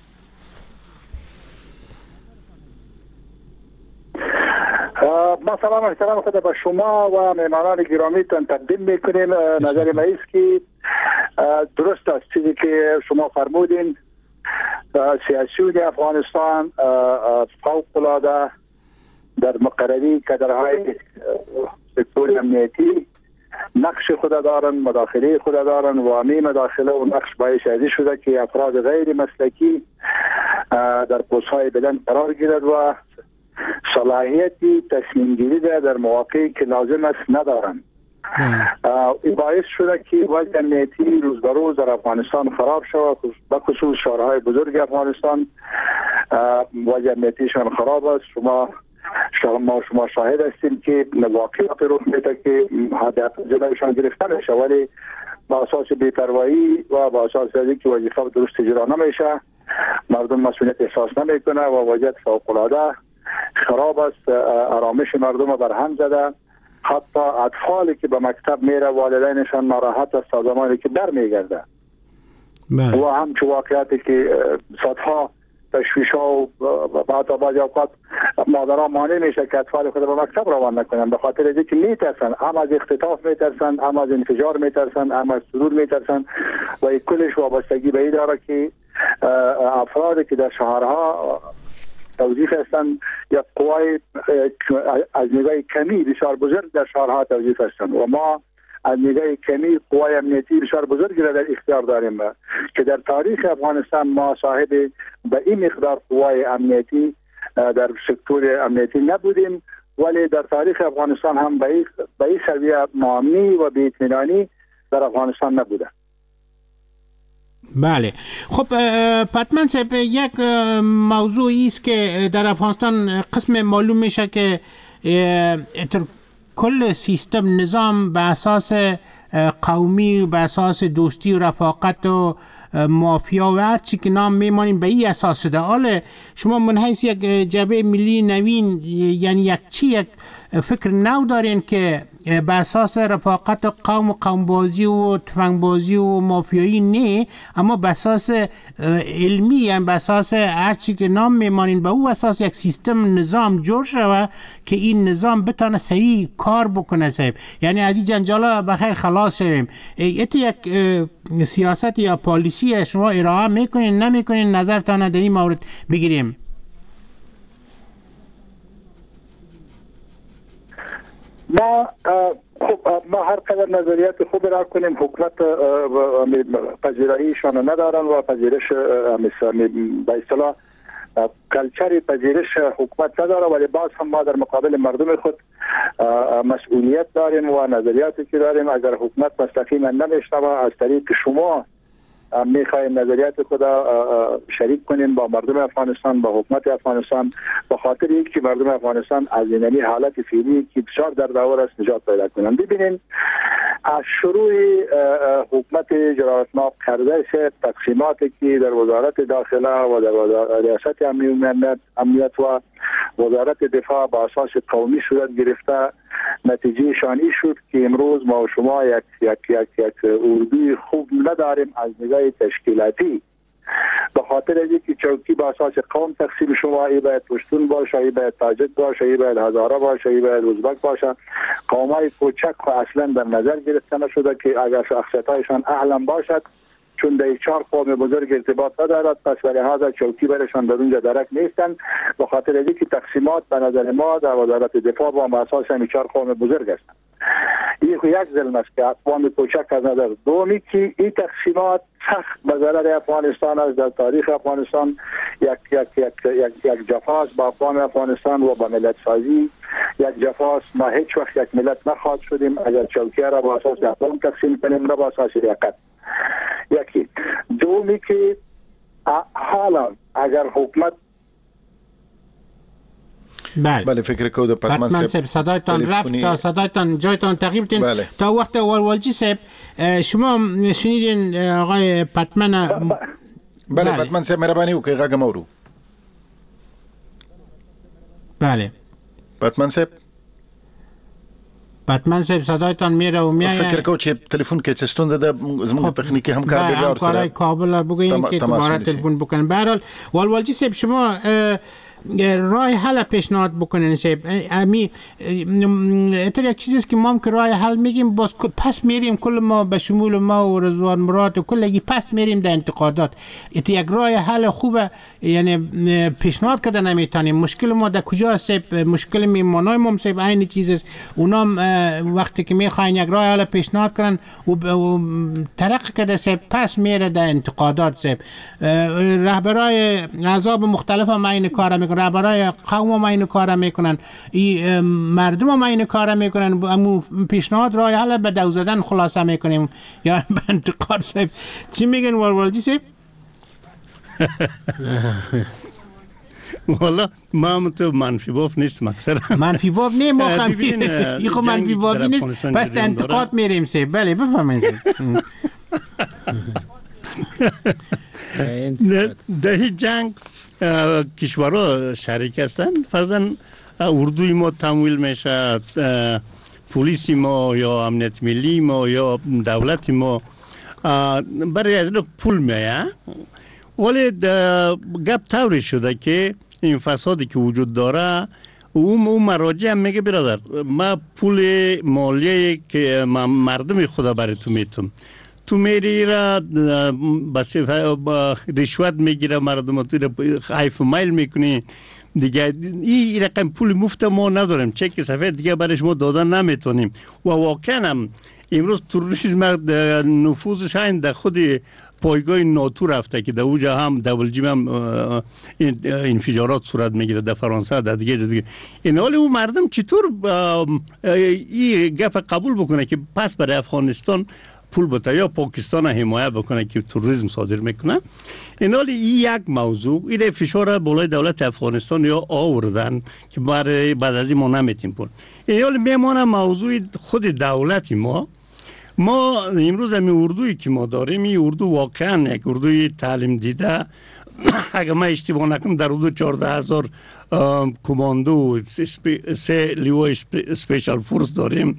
ما سلام احترام خود به شما و مهمانان گرامیتان تقدیم میکنیم. نظر ما است که درست است چیزی که شما فرمودین. سیاسیون افغانستان فوق العاده در مقرری کادرهای سکتور امنیتی نقش خود دارن، مداخله خود دارن و همین مداخله و نقش باعث ازی شده که افراد غیر مسلکی در پست‌های بلند قرار گیرد و صلاحیتی تصمیم گیری در مواقعی که لازم است ندارن. این باعث شده که وضع امنیتی روز به روز در افغانستان خراب شود. به خصوص شهرهای بزرگ افغانستان وضع امنیتیشان خراب است. شما شاهد هستیم که واقعیت رخ میده که هدف جلوشان گرفته نشه، ولی با اساس بی‌پروایی و با اساس اینکه وظیفه درست اجرا نمیشه مردم مسئولیت احساس نمیکنه و وضعیت فوق‌العاده خراب است. آرامش مردم بر هم زده. حتی اطفالی که به مکتب میره والدینشان ناراحت است تا زمانی که در میگرده. و همچون واقعیتی که صدها تشویش‌ها و بعضی اوقات مادرها مانع میشه که اطفال خود به مکتب روان نکنن به خاطر اینکه میترسن، هم از اختطاف میترسن، هم از انفجار میترسن، هم از سرور میترسن و این کلش وابستگی به این داره که افرادی که در شهرها توظیف هستند یا قوای از نگاه کمی بسیار بزرگ در شهرها توظیف هستند و ما از نگاه کمی قوای امنیتی بسیار بزرگی را در اختیار داریم که در تاریخ افغانستان ما صاحب به این مقدار قوای امنیتی در سکتور امنیتی نبودیم، ولی در تاریخ افغانستان هم به این سویه امنی و بی اطمینانی در افغانستان نبوده. بله. خب پتمن صاحب یک موضوعی است که در افغانستان قسم معلوم میشه که کل سیستم نظام به اساس قومی، به اساس دوستی و رفاقت و مافیا و هر چی که نام میمانیم به این اساس ده. حالا شما من حیث یک جبهه ملی نوین یعنی یک فکر نو دارین که به اساس رفاقت قوم و قومبازی و تفنگبازی و مافیایی نه، اما به اساس علمی یعنی به اساس هر چی که نام میمانین به او اساس یک سیستم نظام جور شوه که این نظام بتانه صحیح کار بکنه صاحب. یعنی از این جنجالا بخیر خلاص شویم. ایتی یک سیاست یا پالیسی شما ارائه میکنین نمیکنین؟ نظرتان در این مورد بگیریم. ما هر قدر نظریات خوب را کنیم حکومت پذیراییشان ندارن و پذیرش به اصطلاح کلچر پذیرش حکومت نداره، ولی باز هم ما در مقابل مردم خود مسئولیت داریم و نظریاتی که داریم اگر حکومت مستقیما نمیشنوه از طریق شما میخوایم نظریات خود شریک کنیم با مردم افغانستان، با حکومت افغانستان، به خاطر اینکه مردم افغانستان از این حالت فعلی که بسیار در دور است نجات پیدا کنند. ببینید از شروع حکومت جرأتناک کرده تقسیماتی که در وزارت داخله و در ریاست امنیت و وزارت دفاع با اساس قومی صورت گرفته، نتیجه شانی شد که امروز ما و شما یک اردوی خوب نداریم از نگاه تشکیلاتی، به خاطر اینکه چوکی با اساس قوم تقسیم شما ای باید پشتون باشه، ای باید تاجک باشه، ای باید هزاره باشه، ای باید ازبک باشه. قومای کوچک اصلا در نظر گرفته نشده که اگر شخصیتایشان اعلم باشد چون در 4 قوم بزرگ ارتباط ندارد، پس به لحاظ چوکی برشان در اونجا درک نیستند. به خاطر اینکه تقسیمات به نظر ما در وزارت دفاع با اساس همین 4 قوم بزرگ هستند. این یک ظلم است که اقوام کوچک از نظر. دومی که این تقسیمات سخت به ضرر افغانستان است. در تاریخ افغانستان یک جفاست با اقوام افغانستان و با ملت سازی. یک جفاست، ما هیچ وقت یک ملت نخواهد شدیم اگر چوکی را با اساس اقوام تقسیم کنیم، نه با اساس لیاقت. یکی. دومی که حالا اگر حکومت بله فکر کنم پتمن صاحب صدایتان رفت، تا صدایتان جایتان تغییر بدین تا وقت والوالجی صاحب شما شنیدین آقای پتمن. بله پتمن صاحب مهربانی وکړئ غږ مورو. بله پتمن صاحب صدایتان میره و میاد. فکر کنم چې تلیفون کې څه ستونزه ده، زموږ تخنیکی همکار به لار سره کابل بگوییم که دوباره تلفن بکنن. به هر حال والوالجی صاحب شما راه حل پیشنهاد بکنین صاحب. امی اتر یک چیزی است که ما هم که راه حل میگیم باز پس میریم، کل ما به شمول ما و رضوان مراد و کلگی پس میریم در انتقادات. یک راه حل خوبه یعنی پیشنهاد کرده نمیتونیم. مشکل ما در کجا است؟ مشکل میمانای ما صاحب عین چیز است. اونام وقتی که میخواین یک راه حل پیشنهاد کنن و ترقی کرده صاحب پس میره در انتقادات صاحب. رهبرای احزاب مختلف هم این کارا میکنن، رهبرای قوم هم این کارا میکنن، مردم هم این کارا میکنن. امو پیشنهاد راه حل به دو زدن خلاصه میکنیم یا به انتقاد صاحب. چی میگن والوالجی صاحب؟ والا ما هم تو منفی باف نیستم اکثر. منفی باف نه ما خمید این خب منفی بافی نیست، پس در انتقاد میریم صاحب. بله بفهمین صاحب. در جنگ کشورها شریک هستند. فرضاً اردوی ما تمویل میشه، پلیس ما یا امنیت ملی ما یا دولت ما برای از پول میه. ولی گپ طوری شده که این فسادی که وجود داره اون مراجع هم میگه برادر ما پول مالیه که مردم خدا برای تو میتونم، تو میری را بس رشوت میگیره مردم، تو خیف مایل میکنی دیگه. این رقم پول مفت ما نداریم، چک سفید دیگه برش ما دادن نمیتونیم. و واقعا هم امروز تروریسم نفوذش این در خود پایگاه ناتو رفته که در اوجا هم دبلجیم هم انفجارات صورت میگیره، در فرانسه در دیگه. این حال اون مردم چطور این گپ قبول بکنه که پس برای افغانستان پول بده یا پاکستان حمایت بکنه که تروریسم صادر میکنه؟ این حال یک موضوع این فشار بالای دولت افغانستان یا آوردن که برای بعد از این ما نمیتیم پول. این حال میمونه موضوع خود دولت ما امروز همین اردویی که ما داریم، این اردو واقعا یک اردوی تعلیم دیده. اگر من اشتباه نکنم در حدود 14,000 کماندو 3 لیوای سپیشال فورس داریم.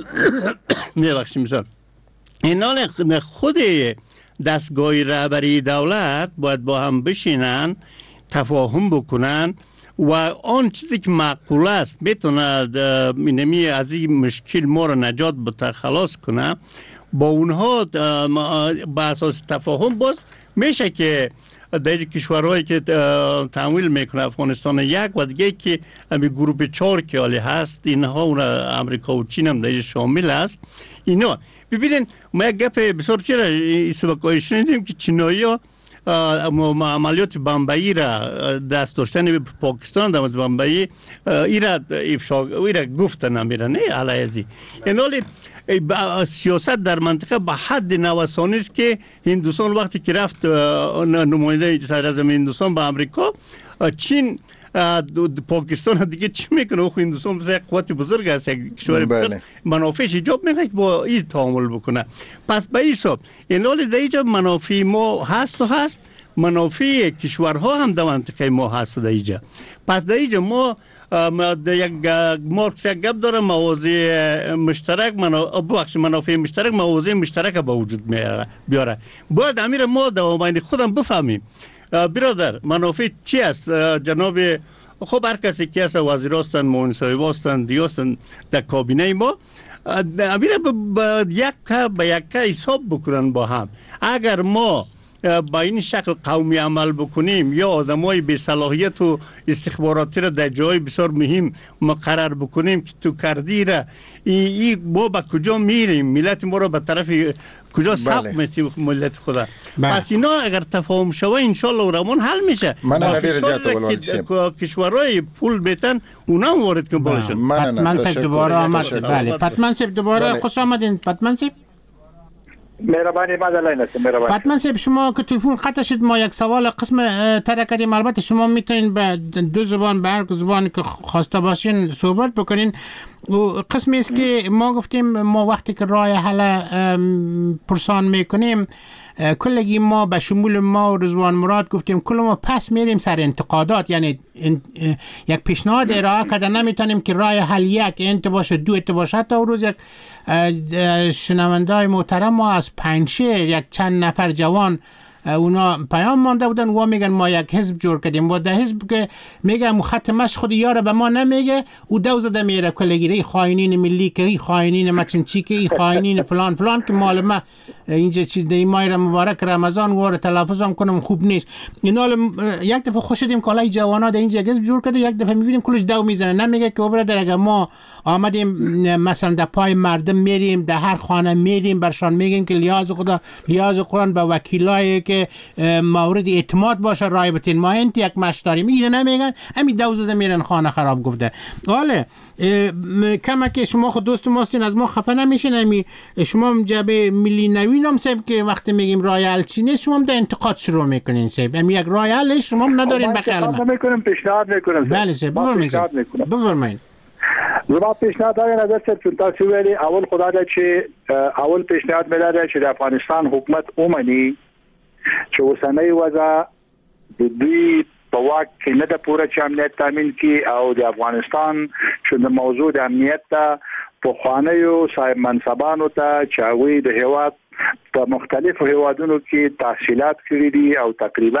میبخشیم مثال این حال خود دستگاه رهبری دولت باید با هم بشینن، تفاهم بکنن و آن چیزی که معقول است میتونه از این مشکل ما را نجات بده، خلاص کنه. با اونها با اساس تفاهم باز میشه که در کشورهایی که تمویل میکنه افغانستان یک و دیگه که همین گروه 4 که حالی هست، اینها اون امریکا و چین هم در شامل است. اینا ببینین ما یک گپ بسیار چرا سبکایی شنیدیم که چینایی ها عملیات بمبئی را دست داشتن پاکستان در بمبئی ایرا گفتن نمیره نه علیزی. این حالی سیاست در منطقه به حد نوسانی است که هندوستان وقتی که رفت نماینده صدر اعظم هندوستان به امریکا، چین پاکستان دیگه چی میکنه؟ او هندوستان بسیار قوت بزرگ است، یک کشور بزرگ، منافعش ایجاب میکنه با این تعامل بکنه. پس به این حساب این حال در اینجا منافع ما هست و هست، منافع کشورها هم در منطقه ما هست در اینجا. پس در اینجا ما یک مارکس یک گپ داره، موازی مشترک منافع مشترک موازی مشترک به وجود بیاره. باید امیر ما در بین خودم بفهمیم برادر منافع چی است. جناب خب هر کسی که هست وزیر هستند، معاون صاحب هستند، دیگه هستند در کابینه ما، امیر به یک حساب بکنن با هم. اگر ما با این شکل قومی عمل بکنیم یا آدمای بی صلاحیت و استخباراتی را در جای بسیار مهم مقرر بکنیم که تو کردی را ما به کجا میریم؟ ملت ما را به طرف کجا ساق میتیم ملت خدا؟ پس اینا اگر تفاهم شوه انشالله رمان حل میشه. من که کشورهای پول بیتن اونا هم وارد که باشن. پتمن صاحب دوباره آمد. بله پتمن صاحب دوباره خوش آمدین. پتمن صاحب مهربانی مدلین است. مهربانی. پتمن صاحب شما که تلفن قطع شد ما یک سوال قسم ترک کردیم. البته شما میتونین به دو زبان به هر زبان که خواسته باشین صحبت بکنین. و قسمی است که ما گفتیم ما وقتی که راه حل پرسان میکنیم کلگی ما به شمول ما و رضوان مراد گفتیم کل ما پس میریم سر انتقادات، یعنی یک پیشنهاد ارائه کرده نمیتونیم که راه حل یک انت باشه دو انت باشه. تا روز یک شنونده‌های محترم ما از پنجشیر یک چند نفر جوان اونا پیام مانده بودن و میگن ما یک حزب جور کردیم و در حزب که میگه خط مش خود یاره به ما نمیگه او دو زده میره کلگیری خائنین ملی که خائنین مچمچی که خائنین فلان فلان که مال ما اینجا چی دی ماه مبارک رمضان واره تلفظم کنم خوب نیست. اینا یک دفعه خوش شدیم که حالا جوانا در اینجا حزب جور کرده، یک دفعه میبینیم کلش دو میزنه نمیگه که برادر اگه ما آمدیم مثلا در پای مردم میریم در هر خانه میریم برشان میگیم که لیاز خدا لیاز قرآن به وکیلایی که مورد اعتماد باشه رای بتین ما انت یک مش داریم میگه نمیگن همین دو زده میرن خانه خراب گفته. حالا کما که شما خود دوست ماستین از ما خفه نمیشین. همی شما جبه ملی نوین هم صاحب که وقتی میگیم رای حل چی نیست شما در انتقاد شروع میکنین صاحب. همی یک رای حل شما ندارین به خیال من میکنم پیشنهاد میکنم. بله صاحب بفرمایید. زما پیشنهاد های نظر سر چون تاسو ویلی اول خدا دا چې اول پیشنهاد میداده چې د افغانستان حکومت اومني چې اوسنۍ وضع د دوی په واک کې نه د پوره چې امنیت تامین کی او د افغانستان چې د موضوع د امنیت ته په خوانیو صاحب منصبانو ته چاوي د هیواد په مختلفو هیوادونو کې تحصیلات کړې دي او تقریبا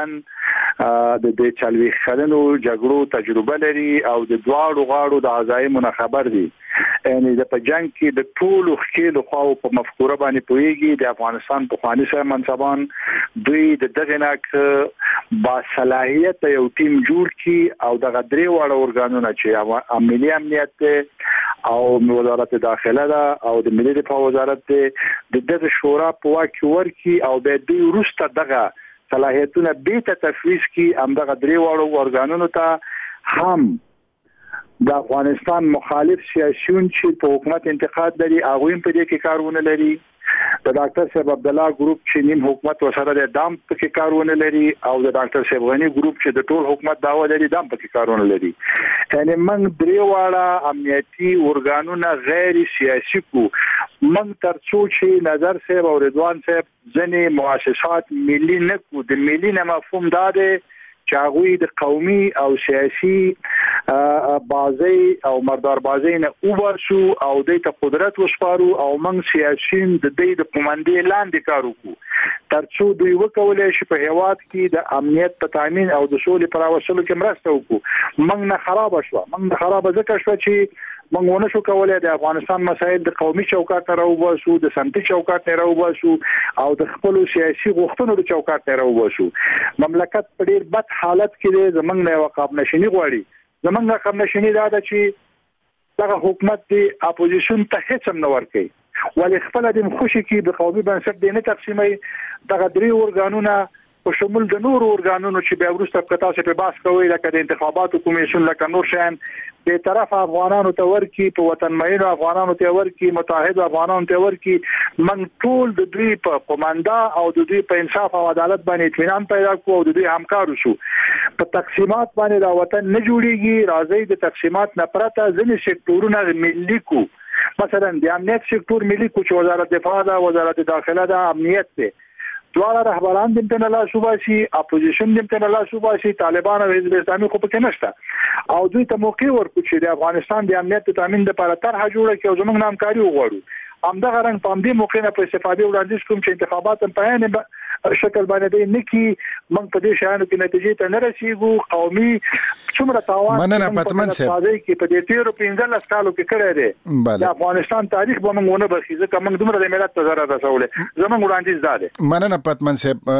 د چالوي خلنو جګړو تجربه لري او د دواړو غاړو د عزایمو خبر دي. یعنی د په جنگ کې د ټولو خېلو خواو په مفکوره باندې پويږي. د افغانستان په خواني سره منصبان دوی د دغه ناک با صلاحیت یو ټیم جوړ کی او د غدري وړ اورګانونه چې ملي امنیت او وزارت داخله ده او د ملي دفاع وزارت د دغه شورا په واک ورکی او د دوی وروسته دغه صلاحیتونه به ته تفویض کی همدغه درې وړو اورګانونو ته هم د افغانستان مخالف سیاسيون چې په حکومت انتقاد لري هغه په دې کې کارونه لري. د ډاکټر صاحب عبد الله ګروپ چې نیم حکومت وسره د دام په کې کارونه لري او د ډاکټر صاحب غنی ګروپ چې د ټول حکومت داوا لري دام په کې کارونه لري. یعنی موږ درې واړه امنیتي اورګانونه غیر سیاسي کو موږ ترڅو چې نظر صاحب او رضوان صاحب ځنې مؤسسات ملي نه کو د ملي نه مفهوم داده چاغوی د قومي او سیاسي بازي او مردار بازي نه اوباسو او د قدرت وسپارو او من سیاسيین د دې د قومندې لاندې کار وکړو ترڅو دوی وکولای شي په هیواد کې د امنیت په تامین او د سولې پر راوستلو کې مرسته وکړو. موږ نه خراب شو ځکه شو چې موږ ونه شو کولای د افغانستان مسایل د قومي چوکاټ نه راوباسو د سمتي چوکاټ نه راوباسو او د خپل سیاسي غوښتنو د چوکاټ نه راوباسو. مملکت په ډیر بد حالت کې زمنګ نه وقاب نشینی غواړي. زمنګ وقاب نشینی دا ده چې دغه حکومت د اپوزیشن ته هیڅ هم نه ورکوي ولې خپل د خوشي کې د قومي بنسټ دی نه تقسیمي دغه درې اورګانونه په شمول د نور اورګانونو چې بیا ورسته کتا څه په باس کوي لکه د انتخاباتو کمیسیون لکه نور شان به طرف افغانانو ته ورکی په وطن مینو افغانانو ته ورکی متحد افغانانو ته ورکی من ټول د دوی په قومنده او د دوی په انصاف او عدالت باندې اطمینان پیدا کوو او د دوی همکارو شو. په تقسیمات باندې دا وطن نه جوړیږي. راځي د تقسیمات نه پرته ځینې سکتورونه ملي کو مثلا د امنیت سکتور ملي کو چې وزارت دفاع ده وزارت داخله ده امنیت ده دواړه رهبران د امتناع لا شوباسي اپوزیشن د امتناع لا شوباسي طالبان او حزب اسلامي خو پکې نشته او دوی ته موقع ورکړي چې د افغانستان د امنیت تامین لپاره طرح جوړه کړي او زموږ نامکاري وغواړو. همدغه رنګ په دې موقع نه په استفاده وړاندیز کوم چې انتخابات په عین شکل باندې نه کی موږ په دې شانو کې نتیجې ته نه رسیږو. قومي څومره تاوان مننه پتمن صاحب کې په دې 13-15 کالو کې کړی دی د افغانستان تاریخ به موږ ونه بخښي ځکه موږ دومره د ملت ته ضرر رسولې. زموږ وړاندیز دا دی. مننه پتمن صاحب.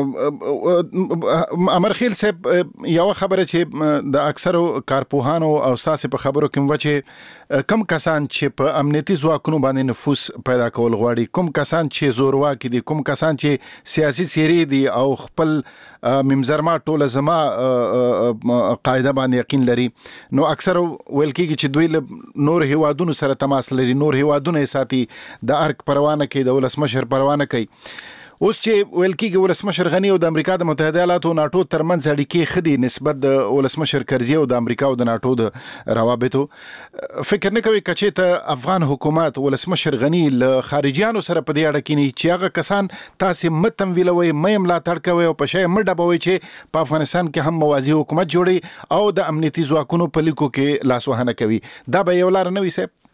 امرخیل صاحب یو خبره چې د اکثرو کارپوهانو او ساسي په خبرو کې وچه کم کسان چې په امنیتي ځواکونو باندې نفوذ پیدا کول غواړي، کوم کسان چې زورواکي دي، کوم کسان چې سیاسي سیري دي او خپل ممزرما ټوله زما قاعده باندې یقین لري، نو اکثر ویل کېږي چې دوی نور هیوادونو سره تماس لري، نور هیوادونه ساتي، د ارګ پروانه کوي، د ولسمشر پروانه کوي. اوس چې ویل کېږي ولسمشر غنی او د امریکا د متحده ایالاتو او ناټو ترمنځ اړیکې خدي نسبت د ولسمشر کرزي او د امریکا او د ناټو د روابطو، فکر نه کوي کچې ته افغان حکومت ولسمشر غنی له خارجيانو سره په دې اړه کې نه چې هغه کسان تاسو متم ویلوي مې ملاتړ کوي او په شی مډبوي چې په افغانستان کې هم موازی حکومت جوړي او د امنیتي ځواکونو په لیکو کې لاسوهنه کوي، دا به یو لار نه وي صاحب؟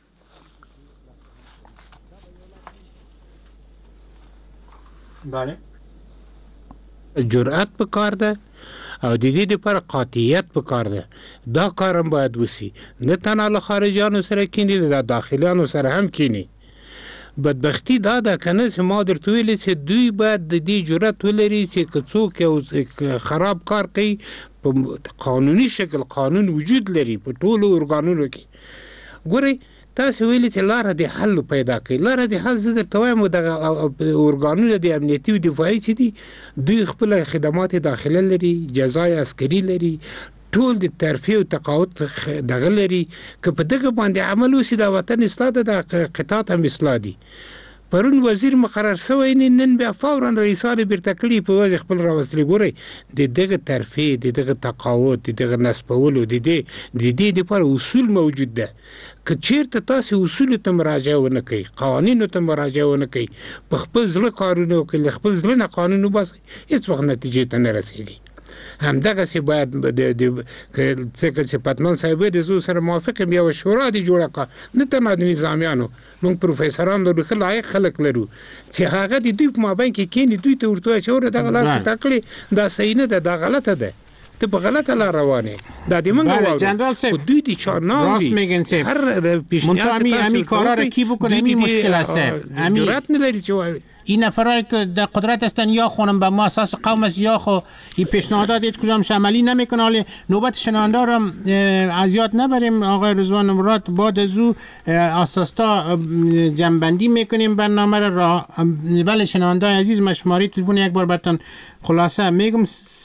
بله جرأت په کار ده او د دې لپاره قاطعیت په کار ده. دا کار هم باید وسی، نه تنها له خارجیانو سره کینی، د داخلیانو سره هم کینی. بدبختی دا ده کنه چې ما درته ویلې چې دوی باید د دې جرأت ولري چې که څوک یو خراب کار کوي په قانوني شکل، قانون وجود لري په ټولو ارګانونو کې. ګورئ تاسو ویلي چې لاره د حل پیدا کړي. لاره د حل زه درته وایم دغه ارګانونه د امنیتي او دفاعي چې دي دوی خپل خدمات داخله لري، جزای عسکري لري، ټول د ترفیع او تقاعد دغه لري. که په دغه باندې عمل وشي د وطن اصلاح د قطاعت هم اصلاح دي. پرون وزیر مقرر شوی نن بیا فورا رئیسان بیرته کړي په وجه خپل راوستل. ګورئ د دغه ترفیع، د دغه تقاعد، د دغه نسبولو د دې لپاره اصول موجود ده. که چیرته تاسو اصول ته مراجعه ونه کوي، قوانینو ته مراجعه ونه کوي، په خپل ځل کارونه کوي، خپل ځل نه قانون وباسي، هیڅ وخت نتیجې ته نه رسیږي. همدغه سی باید د څه پتمن صاحب د زو سره موافق یم، یو شورا دی جوړه کا، نه تنها د نظامیانو، موږ پروفیسوران لرو، ښه لایق خلک لرو چې هغه د دوی په مابین کې کینی، دوی ته ورته چې اور دغه لار چې تکړه دا صحیح نه ده، دا غلطه ده، ته په غلطه لار روانه. دا د منګو واو جنرال صاحب دوی د چاناوي راست میگن صاحب هر پیشنهاد امی کارا را کی بکنه امی مشکل است صاحب. امی جرأت نداری چه این نفرایی که در قدرت هستن یا خونم به ما اساس قوم است یا خو این پیشنهادات هیچ کدامش عملی نمیکنه. حالا نوبت شنونده را از یاد نبریم. آقای رضوان مراد بعد از او اساسا جنبندی میکنیم برنامه را. ولی شنونده عزیز شماره تلفن یک بار براتون خلاصه میگم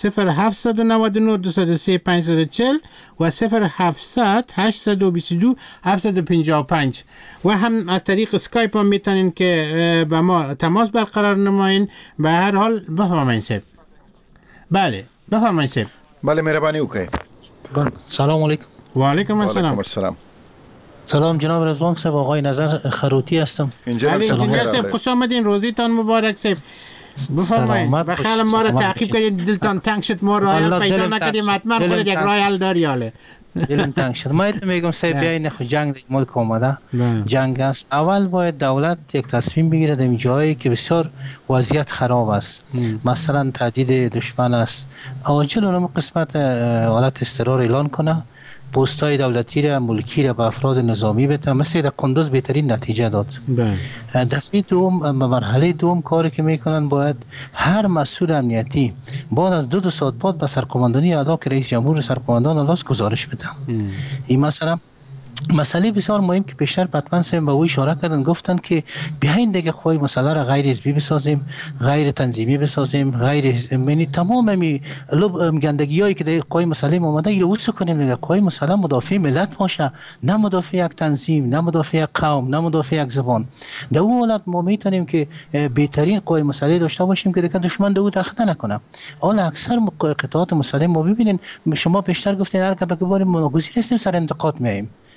0799 203 540 و 0700 822 755 و هم از طریق اسکایپ هم میتونین که با ما تماس برقرار نمایین. به هر حال بفرمایید صاحب. بله بفرمایید صاحب. بله مهربانی وکړئ. سلام علیکم. و علیکم السلام. وعلیکم السلام. سلام جناب رضوان صاحب، آقای نظر خروتی هستم. انجینر صاحب خوش آمدین، روزیتان مبارک صاحب. بفرمایید. بخیر ما را تعقیب کردید، دلتان تنگ شد، ما راه پیدا نکردیم، حتما خودت یک راه حل داری. حاله دلم تنگ شد. ما میگم صاحب بیاین خو جنگ در ملک اومده، جنگ است. اول باید دولت یک تصمیم بگیره در جایی که بسیار وضعیت خراب است، مثلا تهدید دشمن است، عاجل اونم قسمت حالت اضطرار اعلان کنه، پست‌های دولتی را ملکی را به افراد نظامی بده. مثل در قندوز بهترین نتیجه داد. دفعه دوم، مرحله دوم کاری که میکنن باید هر مسئول امنیتی بعد از 2 ساعت بعد به سرقماندانی اعلی که رئیس جمهور سرقماندان اعلی گزارش بده. این مثلا مسئله بسیار مهم که پیشتر پتمن صاحب به او اشاره کردن، گفتن که بیاین دیگه خوای مسئله را غیر حزبی بسازیم، غیر تنظیمی بسازیم، غیر یعنی تمام می گندگیایی که در قوای مسئله اومده اینو وسو کنیم دیگه. قوای مسئله مدافع ملت باشه، نه مدافع یک تنظیم، نه مدافع یک قوم، نه مدافع یک زبان. در اون حالت ما میتونیم که بهترین قوای مسئله داشته باشیم که دیگه دشمن دو دخل نکنه. حالا اکثر قطعات مسئله ما ببینین، شما پیشتر گفتین هر که به بار ناگزیر هستیم سر انتقاد میایم.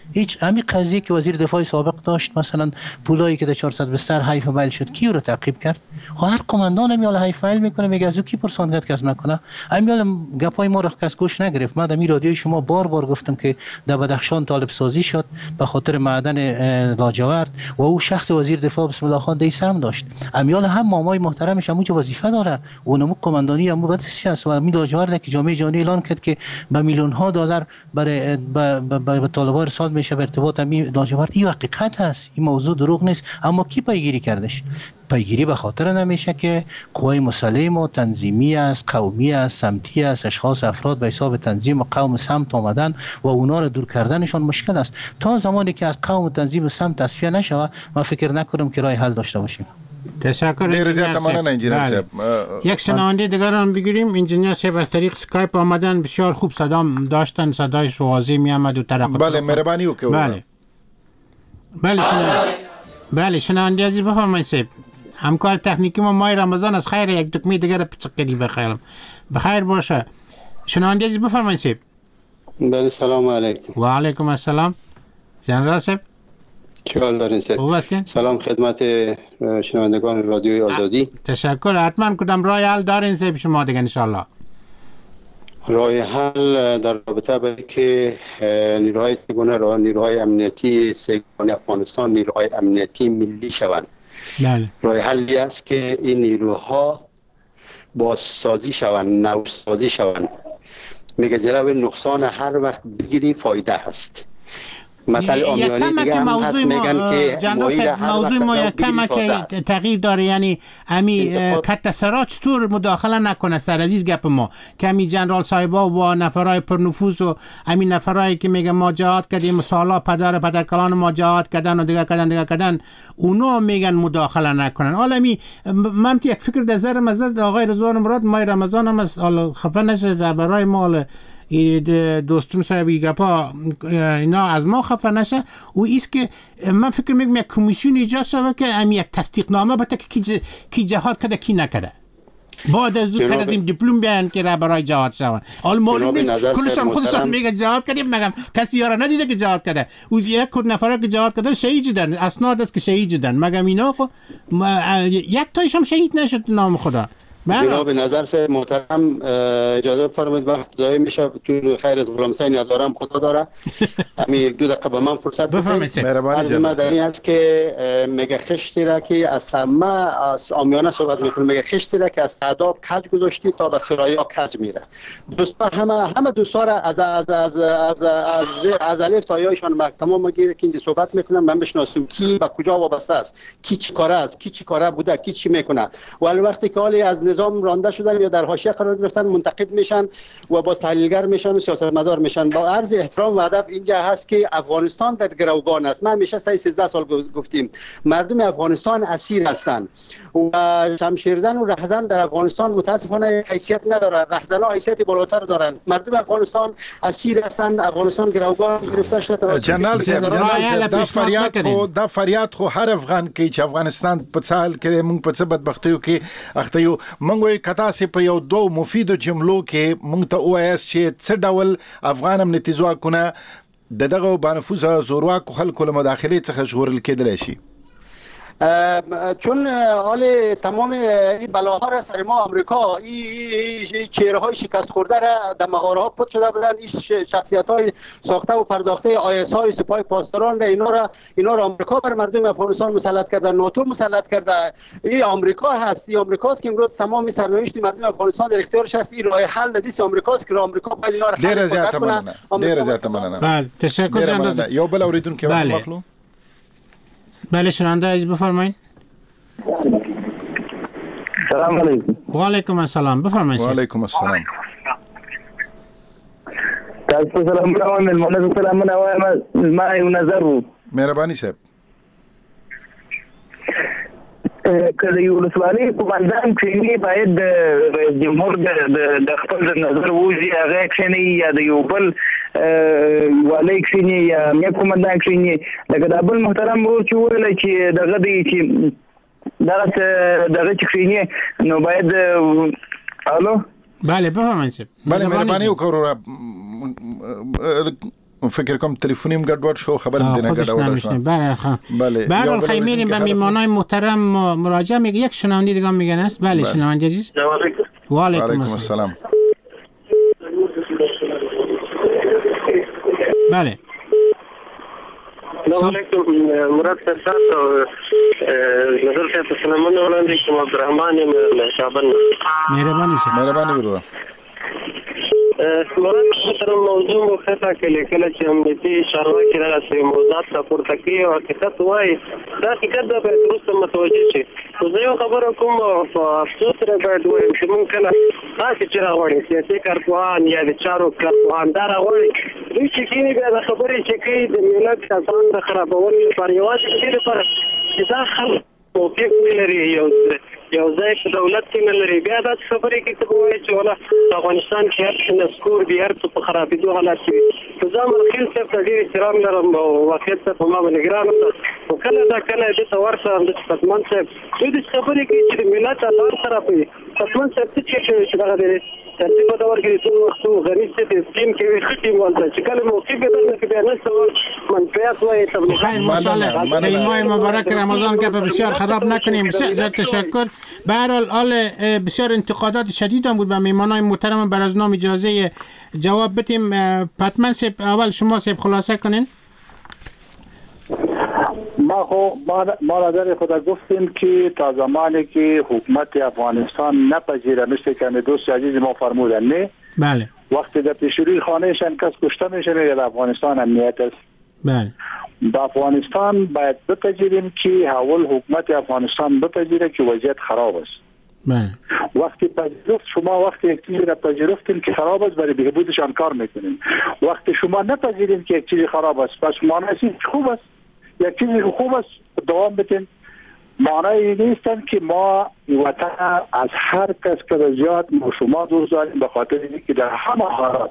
هیچ همین قضیه که وزیر دفاع سابق داشت، مثلا پولایی که در 400 بستر حیف میل شد، کی رو تعقیب کرد؟ هر کماندان میال حیف میل میکنه، میگه از کی پرسان کرد کس نکنه. امیال گپای ما رو کس گوش نگرفت. من در می رادیوی شما بار گفتم که در بدخشان طالب سازی شد به خاطر معدن لاجورد و او شخص وزیر دفاع بسم الله خان دیسم داشت. امیال هم مامای محترمش همون وظیفه داره، اونمو کماندانی همون بدش هست و می لاجورد که جامعه جهانی اعلان کرد که به میلیون ها دلار برای به طالبان ارسال میشه به ارتباط می لاجورد. این حقیقت هست، این موضوع دروغ نیست. اما کی پیگیری کردش؟ پیگیری به خاطر نمیشه که قوای مسلح و تنظیمی است، قومی است، سمتی است، اشخاص افراد به حساب تنظیم و قوم سمت آمدن و اونا رو دور کردنشان مشکل است. تا زمانی که از قوم تنظیم و سمت تصفیه نشود من فکر نکنم که راه حل داشته باشیم. تشکر. انجینیر صاحب. یک شنونده دیگر هم بگیریم. انجینیر صاحب از طریق اسکایپ آمدن، بسیار خوب صدام داشتن، صدایش واضح می آمد و ترقب. بله مهربانی وکړئ. بله شنونده عزیز بفرمایید صاحب. همکار تکنیکی ما مای رمضان از خیر یک دکمه دیگر پچقلی بخیرم. بخیر باشه. شنونده عزیز بفرمایید صاحب. بله سلام علیکم. و علیکم السلام. جنرال صاحب چه حال دارین صاحب؟ سلام خدمت شنوندگان رادیوی آزادی. تشکر. حتما کدام راه حل دارین صاحب شما دیگه ان شاء الله؟ راه حل در رابطه با که نیروهای چگونه نیروهای امنیتی سگان افغانستان نیروهای امنیتی ملی شوند. بله. راه حلی است که این نیروها بازسازی شوند، نوسازی شوند. میگه جلوی نقصان هر وقت بگیری فایده هست. مثل آمیانی دیگه هم هست میگن که موضوع ما یکم که تغییر داره، یعنی امی کتسرا چطور مداخله نکنه سر عزیز گپ ما که امی جنرال صاحبا و نفرای پرنفوذ و امی نفرایی که میگه ما جهاد کردیم سالا پدر کلان ما جهاد کردن و دیگه کردن اونا میگن مداخله نکنن. حالا من یک فکر در ذهنم از آقای رضوان مراد مای رمضان هم از خفه نشه برای مال دوستم صاحبی گپا اینا از ما خفه نشه و ایست که من فکر میکنم یک کمیسیون ایجاد شود که یک تصدیق نامه بده که کی جهاد کرده کی نکرده، بعد از زود از این دیپلم بیان که را برای جهاد شون. حالا معلوم نیست کلشان خودشان میگه جهاد کردیم، مگم کسی یارا ندیده که جهاد کرده و یک نفر که جهاد کرده شهید شدن، اسناد است که شهید شدن، مگم اینا خب یک تایش هم شهید نشد نام خدا. جناب نظر سے محترم اجازه فرمایید وقت ضایع میشه، تو خیر از غلام حسین یادارم خدا داره. همین یک دو دقیقه به من فرصت بدید. مهربانی مدنی است که میگه خشتی را که از سما از آمیانه صحبت میکنه، میگه خشتی را که از سعداب کج گذاشتی تا به سرایا کج میره. دوستا همه دوستا را از الف تا یایشان تمام گیره که اینجا صحبت میکنم من بشناسم کی به کجا وابسته است، کی چی کاره است، کی چی کاره بوده، کی چی میکنه. ولی وقتی که حالی از نظام رانده شدن یا در حاشیه قرار گرفتن منتقد میشن و با تحلیلگر میشن و سیاستمدار میشن. با عرض احترام و ادب اینجا هست که افغانستان در گروگان است. ما همیشه 13 سال گفتیم مردم افغانستان اسیر هستند و شمشیرزن و رهزن در افغانستان متاسفانه حیثیت نداره. رهزن‌ها حیثیت بالاتر دارند. مردم افغانستان اسیر هستند. افغانستان گروگان گرفته شده. جنرال دا فریاد خو هر افغان کې چې افغانستان په سال کې موږ په څه بدبختیو کې اخته یو. موږ کتا سي په یو دوه مفیدو جملو کې موږ ته وایي چې څه ډول افغان امنیتي ځواکونه دغه بانفوذ زورواکو خلکو له مداخله څخه ژغورل کېدلی شي. چون حال تمام این بلاها را سر ما آمریکا این چهره های شکست خورده را در مغاره ها پد شده بودن. این شخصیت های ساخته و پرداخته آیس های سپاه پاسداران را اینا را آمریکا بر مردم افغانستان مسلط کرده، ناتو مسلط کرده. این آمریکا هست، این آمریکاست که امروز تمام سرنوشت مردم افغانستان در اختیارش هست. این راه حل دست آمریکاست که آمریکا باید اینا را حل کنه. ډیر زیات مننه. بله تشکر جناب. یو بل اوریدونکو مخلو. بله شنونده عزیز بفرمایید. سلام علیکم. و علیکم السلام بفرمایید. و علیکم السلام. تاسو سلام علیکم. المنظم سلام علیکم. ما یو نظر وو. مهرباني صاحب. کله یو ولسوالۍ قومندان کینی باید رئیس جمهور د خپل نظر ووزي هغه کینی یا د یو بل والي کینی یا مې قومندان کینی لکه د بل محترم ورو چې ویل چې دغه دی چې دغه کینی نو باید الو بله بفرمایید. بله مهرباني وکړو فکر کوم تلفنیم ګډوډ شو خبرم دینه ګډوډ شو. بله برحال خیلی به میمانای محترم مراجعه میگه. یک شنونده دیگه میگن است. بله شنونده عزیز. و علیکم السلام. بله السلام علیکم مراد صاحب نظر صاحب سلامونه وړاندې کوم عبدالرحمن له شابن. مهرباني ورو. مراد صاحب موضوع مخته کله چې امنیتي چارواکي راځي موضوعات راپورته کوي او حقیقت وایي دا حقیقت به تاسو متوجه شي. زه یو خبره کوم په افسوس سره باید وایم چې مونږ کله تاسو چې راغړی سیاسي کارپوهان یا د چارو کارپوهان دا راغړي دوی چې کینی بیا د خبرې چې کوي د ملت کسان د خرابولو لپاره یوازې د لپاره چې دا خلک موقف لري یو ځای په دولت کې نه لري بیا دا خبرې کې ته وایي چې ولا افغانستان کې هر نسکور دی هر څه په خرابېدو حالات کې نظام الخیل صاحب ته ډېر احترام لرم او واقعیت ته په ما باندې ګران او کله دا کله د تور سره د پتمن صاحب دوی د خبرې کې چې ملت الله سره په پتمن صاحب چې دغه دی ترتیب په دور کې ټول وخت غني څه سکیم کې خټي مولته چې کله موقف بدل کې بیا نه څه منفعت وایي خیر ماشاءالله ماه مبارک رمضان که بسیار خراب نکنیم. بسیار تشکر. به هر حال بسیار انتقادات شدید هم بود به میمانای محترم. بر از نام اجازه جواب بدیم. پتمن صاحب اول شما صاحب خلاصه کنین. ما نظر خود گفتیم که تا زمانی که حکومت افغانستان نپذیره مثل که دوست عزیز ما فرمودن نه بله وقتی در پیشروی خانهشان کس کشته میشه میگه در افغانستان امنیت است. بله در افغانستان باید بپذیریم که اول حکومت افغانستان بپذیره که وضعیت خراب است. بله وقتی پذیرفت شما وقتی یک چیزی را پذیرفتیم که خراب است برای بهبودشان کار میکنیم. وقتی شما نپذیریم که یک چیزی خراب است پس معنی خوب است یک چیزی خوب است دوام بدین. معنی نیستن که ما وطن از هر کس که زیاد ما شما دوست داریم به خاطر اینکه در همه حالات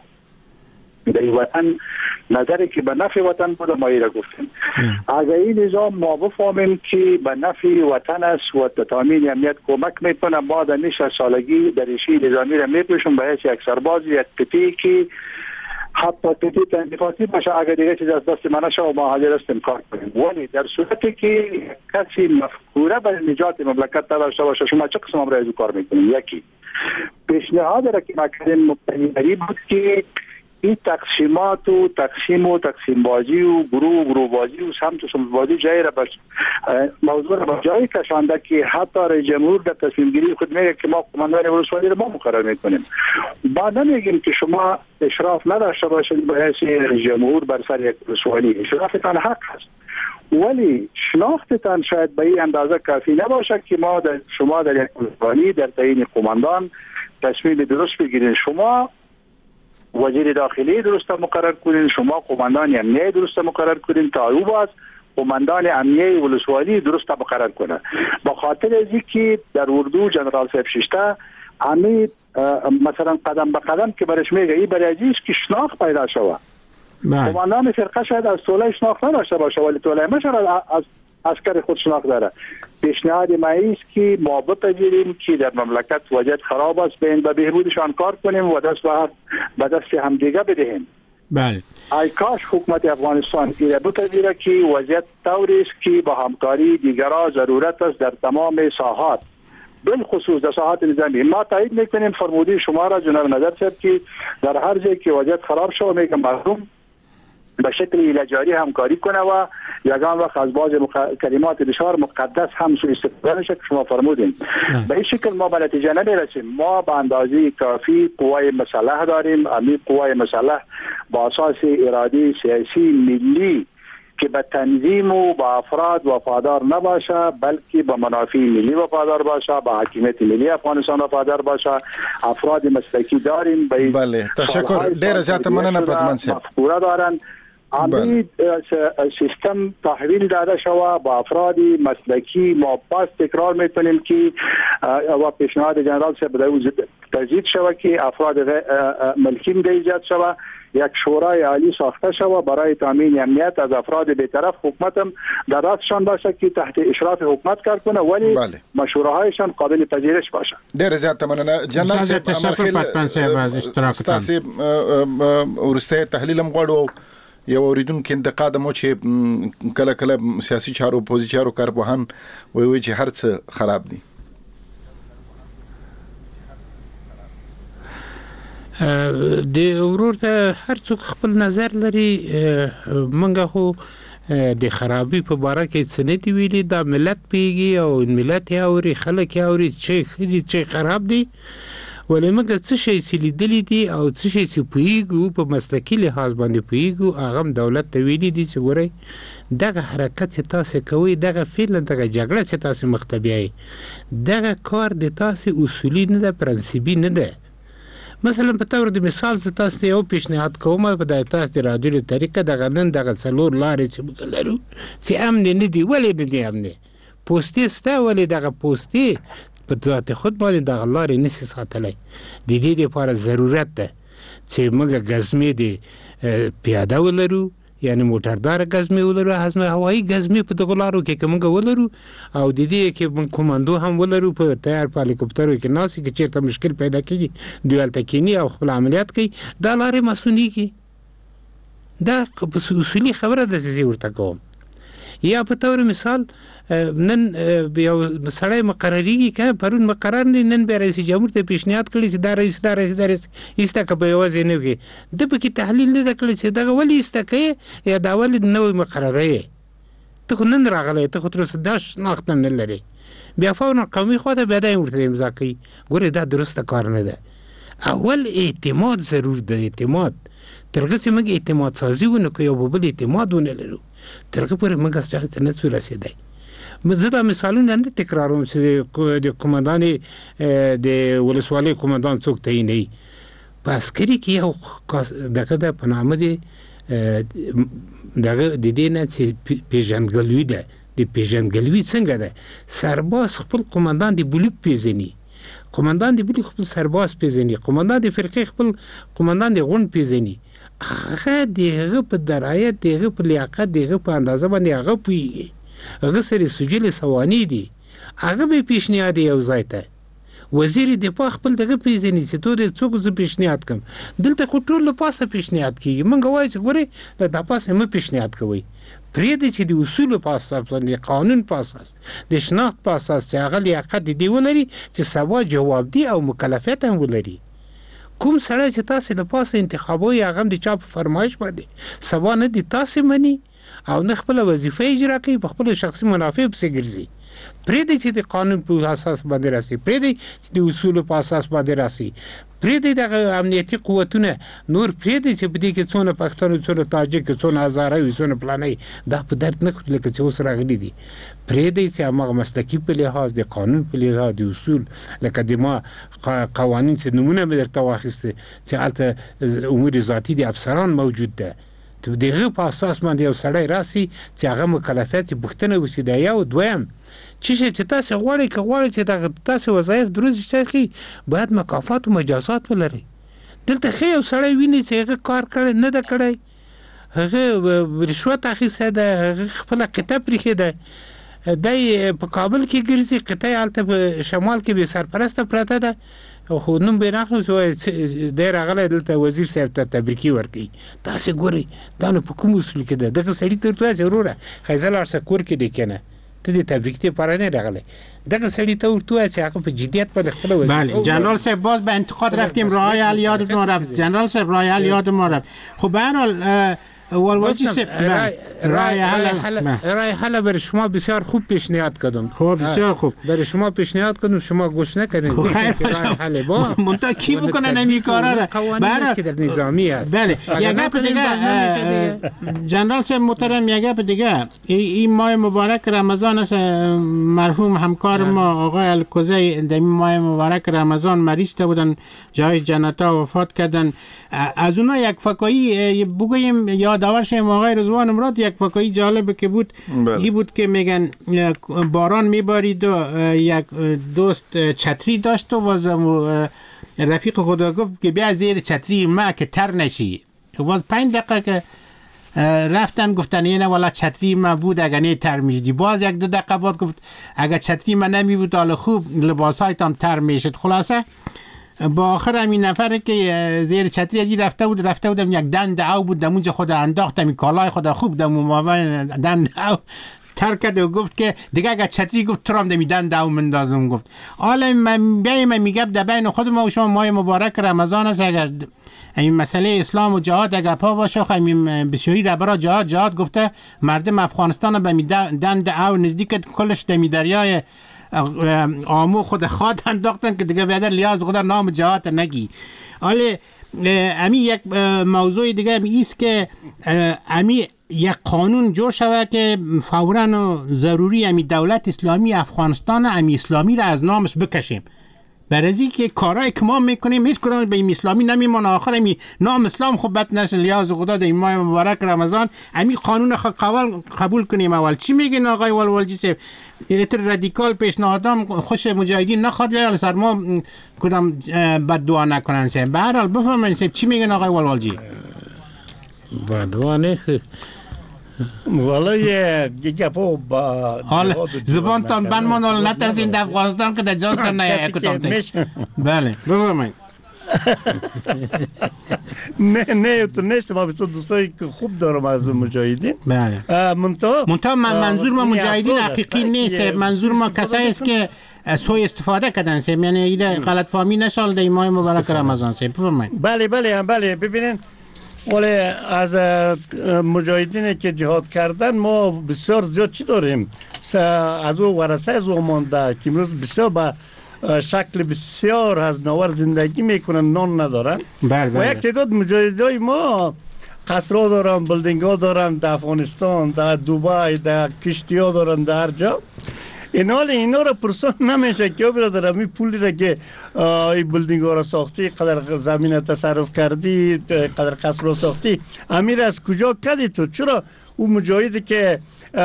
در وطن نظری که به نفع وطن بود ما ایره گفتیم. از این نظام ما بفهمیم که به نفع وطن است و تامین امنیت کمک میکنه. ما در 6 سالگی در ریشه نظامی را میپوشیم به حیث یک سرباز یک قطعی که حتی قطعی تنظیفاتی باشه اگر دیگه چیز از دست من نشه و ما حاضر هستیم کار کنیم. ولی در صورتی که کسی مفکوره برای نجات مملکت نداشته باشه شما چه قسم امر کار میکنیم؟ یکی پیشنهاد را که ما کردیم مبتنی بود که این تقسیمات و تقسیم بازی و گروه بازی و سمت و سمت بازی جایی را موضوع را جایی کشانده که حتی رئیس جمهور در تصمیم گیری خود میگه که ما قماندان ولسوالی را ما مقرر میکنیم. ما نمیگیم که شما اشراف نداشته باشید به حیث رئیس جمهور بر سر یک ولسوالی. اشرافتان حق است ولی شناختتان شاید به این اندازه کافی نباشه که ما شما در یک ولسوالی در تعیین قماندان تصمیم درست بگیرید. شما وزیر داخلی درست مقرر کنین، شما قماندان امنیه درست مقرر کنین تا او باز قماندان امنیه ولسوالی درست مقرر کنه. با خاطر از اینکه در اردو جنرال صاحب ششته امی مثلا قدم به قدم که برش میگه این برای عزیز که شناخت پیدا شوه. قماندان فرقه شاید از طوله شناخت نداشته باشه ولی طوله مشر از عسکر خود شناخت داره. پیشنهاد ما است که ما بپذیریم که در مملکت وضعیت خراب است به بهبودشان کار کنیم و به دست همدیگه بدهیم. بله. ای کاش حکومت افغانستان ایره بپذیره که وضعیت طوری است که با همکاری دیگران ضرورت است در تمام ساحات بالخصوص در ساحات نظامی. ما تایید میکنیم فرموده شما را جناب نظر صاحب که در هر جایی که وضعیت خراب شود میگم مردم به شکل الجاری همکاری کنه و یگان وقت از باز کلمات بسیار مقدس هم سوء استفاده نشه که شما فرمودین. به این شکل ما به نتیجه نمیرسیم. ما به اندازه کافی قوای مسلح داریم. امی قوای مسلح با اساس اراده سیاسی ملی که به تنظیم و با افراد وفادار نباشه بلکه به منافع ملی وفادار باشه، به حاکمیت ملی افغانستان وفادار باشه. افراد مسلکی داریم. بله تشکر. ډیر زیاته مننه پتمن صاحب. مفکوره دارن. امی سیستم تحویل داده شوه با افراد مسلکی. ما باز تکرار میکنیم که و پیشنهاد جنرال صاحب تجدید شوه که افراد ملکیم ده ایجاد شوه، یک شورای عالی ساخته شوه برای تامین امنیت از افراد بی‌طرف. حکومتم در دستشان باشه که تحت اشراف حکومت کار کنه ولی مشوره هایشان قابل پذیرش باشه. ډیر زیاته مننه جنرال صاحب. پتمن صاحب از اشتراکتان ورسته تحلیل هم غواړو یو اوریدونکو انتقاد مو چې کله کله سیاسي چارو پوزي چارو کارپوهان وایي چې هر څه خراب دي. د ورور ته هر څوک خپل نظر لري. منګه خو د خرابي په باره کې څه نه دی ویلي. دا ملت پیږي او ملت یې اوري، خلک یې اوري چې خراب دي. ولې موږ څه شی چې لیدلي دي او څه شی چې پوهیږو په مسلکي لحاظ باندې پوهیږو، هغه هم دولت ته ویلي دي چې ګورئ دغه حرکت چې تاسې کوئ، دغه فعلا دغه جګړه چې تاسې مخ ته بیایئ، دغه کار د تاسې اصولي نه ده، پرنسیبي نه ده. مثلا په تور د مثال څه تاسو ته یو پیشنهاد کوم په د تاسو د رادیو له طریقه دغه نن دغه څلور لارې چې موږ لرو چې امن نه دي. ولې نه دي امن؟ پوسټي سته، ولې دغه پوسټي په ذات خود باندې دغه لارې نشي ساتلی. د دې لپاره ضرورت ده چې موږ غزمې د پیاده ولرو، یعنی موټردار غزمې ولرو، هوایي غزمې په دغه لارو کې موږ ولرو، او د دې کې موږ کوماندو هم ولرو په تیار په هلیکوپټرو کې ناسي کې چیرته مشکل پیدا کیږي دوی هلته کینی او خپل عملیات کوي. دا لارې مسونیږي. دا اصولي خبره ده چې ورته کوم. یا په تور مثال نن یو سړی مقرریږي که پرون مقرر نه، نن بیا رئیس جمهور ته پیشنهاد کړي چې دا رئیس ایسته که په یوازې نه وي، ده پکې تحلیل نه ده کړی چې دغه ولې ایسته کوې یا دا ولې نوی مقرره یې. ته خو نن راغلی، ته خو تر اوسه دا شناخت نه لرې، بیا فورا قومي خوا ته بیا دا ورته امضا کوي. ګورې دا درسته کار نه ده. اول اعتماد ضرور ده. اعتماد تر هغه چې موږ اعتماد سازي ونه کړو، یو په بل اعتماد ونه لرو، تر هغه پورې موږ هېڅ ته نه شو رسېدی. زه دا مثالونه نه تکراروم چې د قومندان د ولسوالۍ قومندان څوک تعینوي. په عسکري کې یو دغه ده په نامه د دې نه چې پېژندګلوي ده. د پېژندګلوي څنګه ده؟ سرباز خپل قومندان د بلوک پېژني، قومندان د بلوک خپل سرباز پېژني، قومندان د فرقې خپل قومندان د غونډ پېژني. هغه د هغه په درایت، د هغه په لیاقت، د هغه په اندازه باندې هغه پوهېږي. هغه سره سجل سواني دي، هغه به پیشنهاد یو ځای ته وزیر دفاع خپل دغه پیژني چې تو د څوک زه پیشنهاد کوم. دلته خو ټول له پاسه پیشنهاد کېږي. موږ وایو چې ګورئ له دا پاسه مه پیشنهاد کوئ، پرېږدئ چې د اصولو په اساس باندې، قانون په اساس، د شناخت په اساس چې هغه لیاقت د دې ولري چې سبا جوابدي او مکلفیت هم ولري. کوم سړی چې تاسې له پاسه انتخابوي، هغه هم د چا په فرمایش باندې سبا نه د تاسې مني او نه خپله وظیفه اجرا کوي، په خپلو شخصي منافع پسې ګرځي. پرېږدئ چې د قانون په اساس باندې راسي، پرېږدئ چې د اصولو په اساس باندې راسي، پرېږدئ دغه امنیتي قوتونه نور پرېږدئ چې په دې کې څونه پښتون، څونه تاجک، څونه هزاره وي، څونه فلانی، دا په درد نه خوري لکه چې اوس راغلي دي. پرېږدئ چې هماغه مسلکي په لحاظ، د قانون په لحاظ، د اصول، لکه د ما قوانین چې نمونه مې درته واخیسته چې هلته امور ذاتي د افسران موجود ده، دغه په اساس باندې یو سړی راسي چې هغه مکلفیت پوښتنه وشي. دا یو. دویم چې تاسې غواړئ که غواړئ چې دغه تاسې وظایف دروست کړئ، باید مکافات و مجازات ولرئ. دلته ښه یو سړی ویني چې هغه کار کړی نه ده کړی، هغه رشوت اخیستی ده، هغه خپله قطعه پرېښې ده، دی په کابل کې ګرځي، قطعه یې هلته په شمال کې بې سرپرسته پرته ده، خو نوم به یې نه اخلو چې دی راغلی دلته وزیر صاحب ته تبریکي ورکوي. تاسې ګورئ دا نو په کوم اصول کې ده؟ دغه سړي ته ورته وایه چې وروره ښایسته لاړ شه کور کې دې کښېنه، ته د تبریک دپاره نه راغلی. دغه سړي ته ورته وایه چې هغه په جدیت باندې خپله وظیفه. بله جنرال صاحب باز به انتقاد رفتیم، رای حل یاد ما رفت. جنرال صاحب رای حل یاد ما رفت. خب به هر حال والواجی رای حل برای شما بسیار خوب پیشنهاد کردم. خب بسیار خوب برای شما پیشنهاد کردم، شما گوش نکردین. خب خیر حل با منتها کی بکنه نمی کارا را؟ قوانین که در نظامی است. بله یک گپ دیگه جنرال صاحب محترم، یک گپ دیگه، این ماه مبارک رمضان است. مرحوم همکار ما آقای الکوزی در ماه مبارک رمضان مریض بودن، جای جنتا وفات کردن. از اونها یک فکایی بگوییم یادآور شیم آقای رضوان مراد، یک فکایی جالب که بود این بود که میگن باران میبارید و یک دوست چتری داشت و رفیق خدا گفت که بیا زیر چتری ما که تر نشی. باز 5 دقیقه که رفتن گفتن اینه والا چتری ما بود اگر نه تر میشدی. باز 1-2 دقیقه بعد گفت اگر چتری ما نمی بود حالا خوب لباسایتان تر میشد. خلاصه با آخر همین نفر که زیر چتری ازی رفته بودم یک دند او بود دمونجا خود انداختم کالای خود خوب دم مابین دند او ترک کرد و گفت که دیگه اگه چتری گفت ترام دمی دند او مندازم گفت حالا من میگم در بین خود ما و شما ماه مبارک رمضان است اگر این مسئله اسلام و جهاد اگر پا باشه خیلی بسیاری ربرا جهاد گفته مردم افغانستان به دند او نزدیک کلش دمی دریای آمو خود خواد انداختن که دیگه بیادر لیاز خود نام جهات نگی. حالا امی یک موضوع دیگه ایست که امی یک قانون جور شود که فوراً و ضروری امی دولت اسلامی افغانستان امی اسلامی را از نامش بکشیم برای که کارهای که ما میکنیم هیچ کدام به این اسلامی نمیمونه آخر امی نام اسلام خوب بد نشه لیاز خدا در این ماه مبارک رمضان امی قانون قبول کنیم. اول چی میگین آقای ولولجی صاحب؟ اتر رادیکال پیشنهادام خوش مجاهدین نخواد یا سر ما کدام بد دعا نکنن صاحب؟ به هر حال بفرمایید صاحب چی میگن آقای ولولجی؟ بد دعا نخواد والا یه گپو با زبان تان بند من نترسین در افغانستان که در جان تان نیا کتاب بله بفرمایید. نه تو نیست ما بسیار دوستایی که خوب دارم از مجاهدین. بله منتها منظور ما مجاهدین حقیقی نیست، منظور ما کسایی است که سوء استفاده کردن سه، یعنی ایده غلط فهمی نشال در ماه مبارک رمضان سه. بفرمایید. بله ببینین ولی از مجاهدینی که جهاد کردن ما بسیار زیاد چی داریم از او ورثه از او مانده که امروز بسیار با شکل بسیار از نوار زندگی میکنن نان ندارن. و یک تعداد مجاهدای ما قصرها دارن بلدینگ ها دارن در افغانستان در دوبای در کشتی ها دارن در هر جا. اینا را پرسان نمیشه که برادر می پولی را که این بلدینگ ها را ساختی قدر زمین تصرف کردی قدر قصر را ساختی امیر از کجا کردی تو؟ چرا او مجاهدی که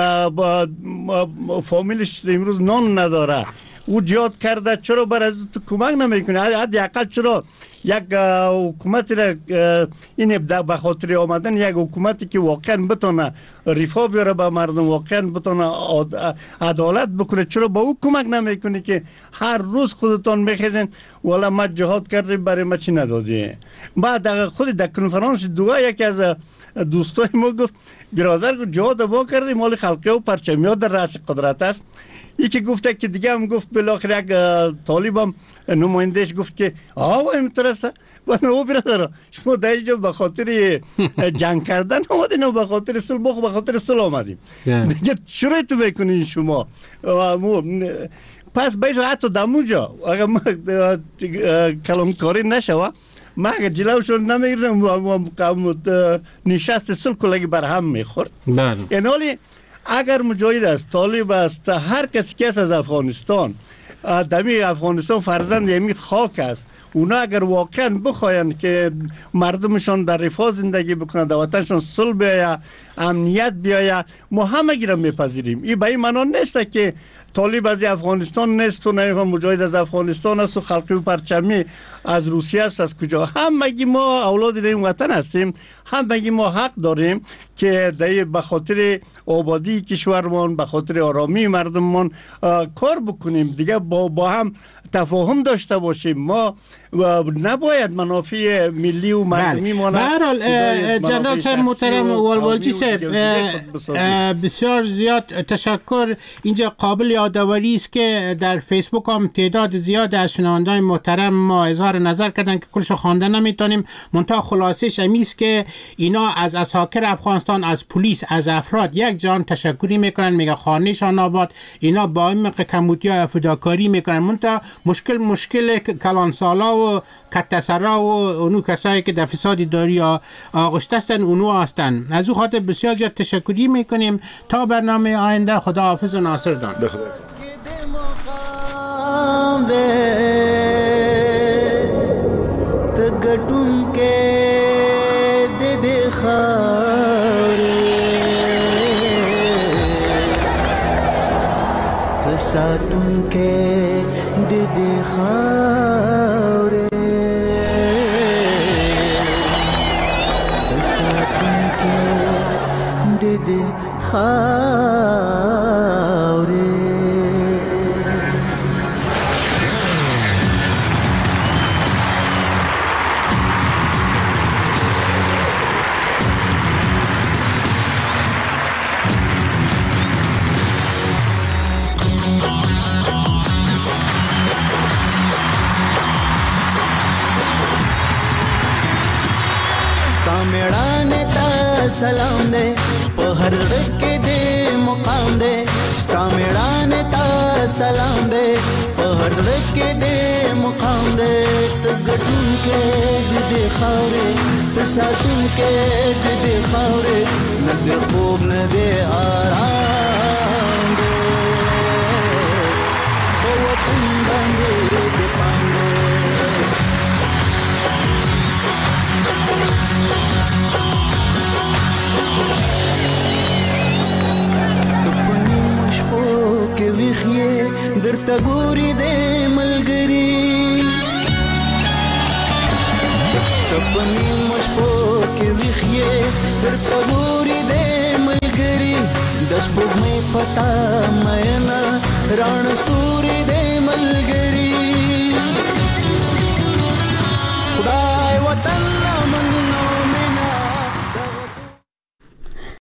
فامیلش امروز نان نداره او جهاد کرده چرا بر از تو کمک نمیکنه؟ حداقل چرا یک حکومتی را این به خاطر آمدن یک حکومتی که واقعا بتونه رفاه بیاره به مردم واقعا بتونه عدالت بکنه چرا با او کمک نمیکنه که هر روز خودتان میخیزین والا ما جهاد کردیم برای ما چی ندادی؟ بعد خود در کنفرانس دوها یکی از دوستای ما گفت برادر جهاد با کردیم مال خلقه و پرچمی در رأس قدرت است. یکی گفته که دیگه هم گفت بالاخره یک طالب هم نمایندهش گفت که اینطور است و او برادر شما در اینجا به خاطر جنگ کردن آمدین و به خاطر صلح به خاطر صلح آمدیم دیگه چرا تو میکنین شما؟ پس بیش حتی دمونجا اگر ما کلامکاری نشوه ما اگر جلوشون نمیگیرم نشست صلح کلگی برهم میخورد. این حالی اگر مجاهد است طالب است هر کسی که از افغانستان دمی افغانستان فرزند یمی خاک است اونا اگر واقعا بخواین که مردمشان در رفاه زندگی بکنن در وطنشان صلح بیاید امنیت بیاید ما همه گیرم میپذیریم. این به این معنا نیست که طالب از افغانستان نیست و نه مجاهد از افغانستان است و خلقی و پرچمی از روسیه است از کجا. همگی ما اولاد این وطن هستیم، همگی ما حق داریم که به خاطر آبادی کشورمان به خاطر آرامی مردممان کار بکنیم دیگه با هم تفاهم داشته باشیم. ما نباید منافع ملی و مردمی ما جنرال صاحب محترم ولولجی صاحب بسیار زیاد تشکر. اینجا قابل یادآوری است که در فیسبوک هم تعداد زیاد از شنوندگان محترم ما اظهار نظر کردن که کلش خوانده نمیتونیم، منتها خلاصش امی است که اینا از اساکر افغانستان از پلیس از افراد یک جان تشکری میکنن، میگه خانهشان آباد، اینا با این کمبودی فداکاری میکنن، منتها مشکل کلانسالا و کتسرا و اونو کسایی که در فساد داری آغشته هستن اونو هستن. از او خاطر بسیار زیاد تشکری میکنیم. تا برنامه آینده خدا حافظ و ناصر دان. گټون کې د دې خاورې ته ساتون کې د دې خاورې ته ساتون کې د دې خاورې. سلام دے په هر زړه کې دې مقام دے ستا میړانې ته سلام دے په هر زړه کې دې مقام دے ته ګټونکې د دې خاورې ته ساتونکې د دې خاورې نه دې خوب نه دې آرام دے په وطن باندې دې پام دے ویخیه درته ګوري د ملګری تپنی مشپو کې ویخیه درته ګوري د ملګری د سپوږمۍ پتا مېنا رانستو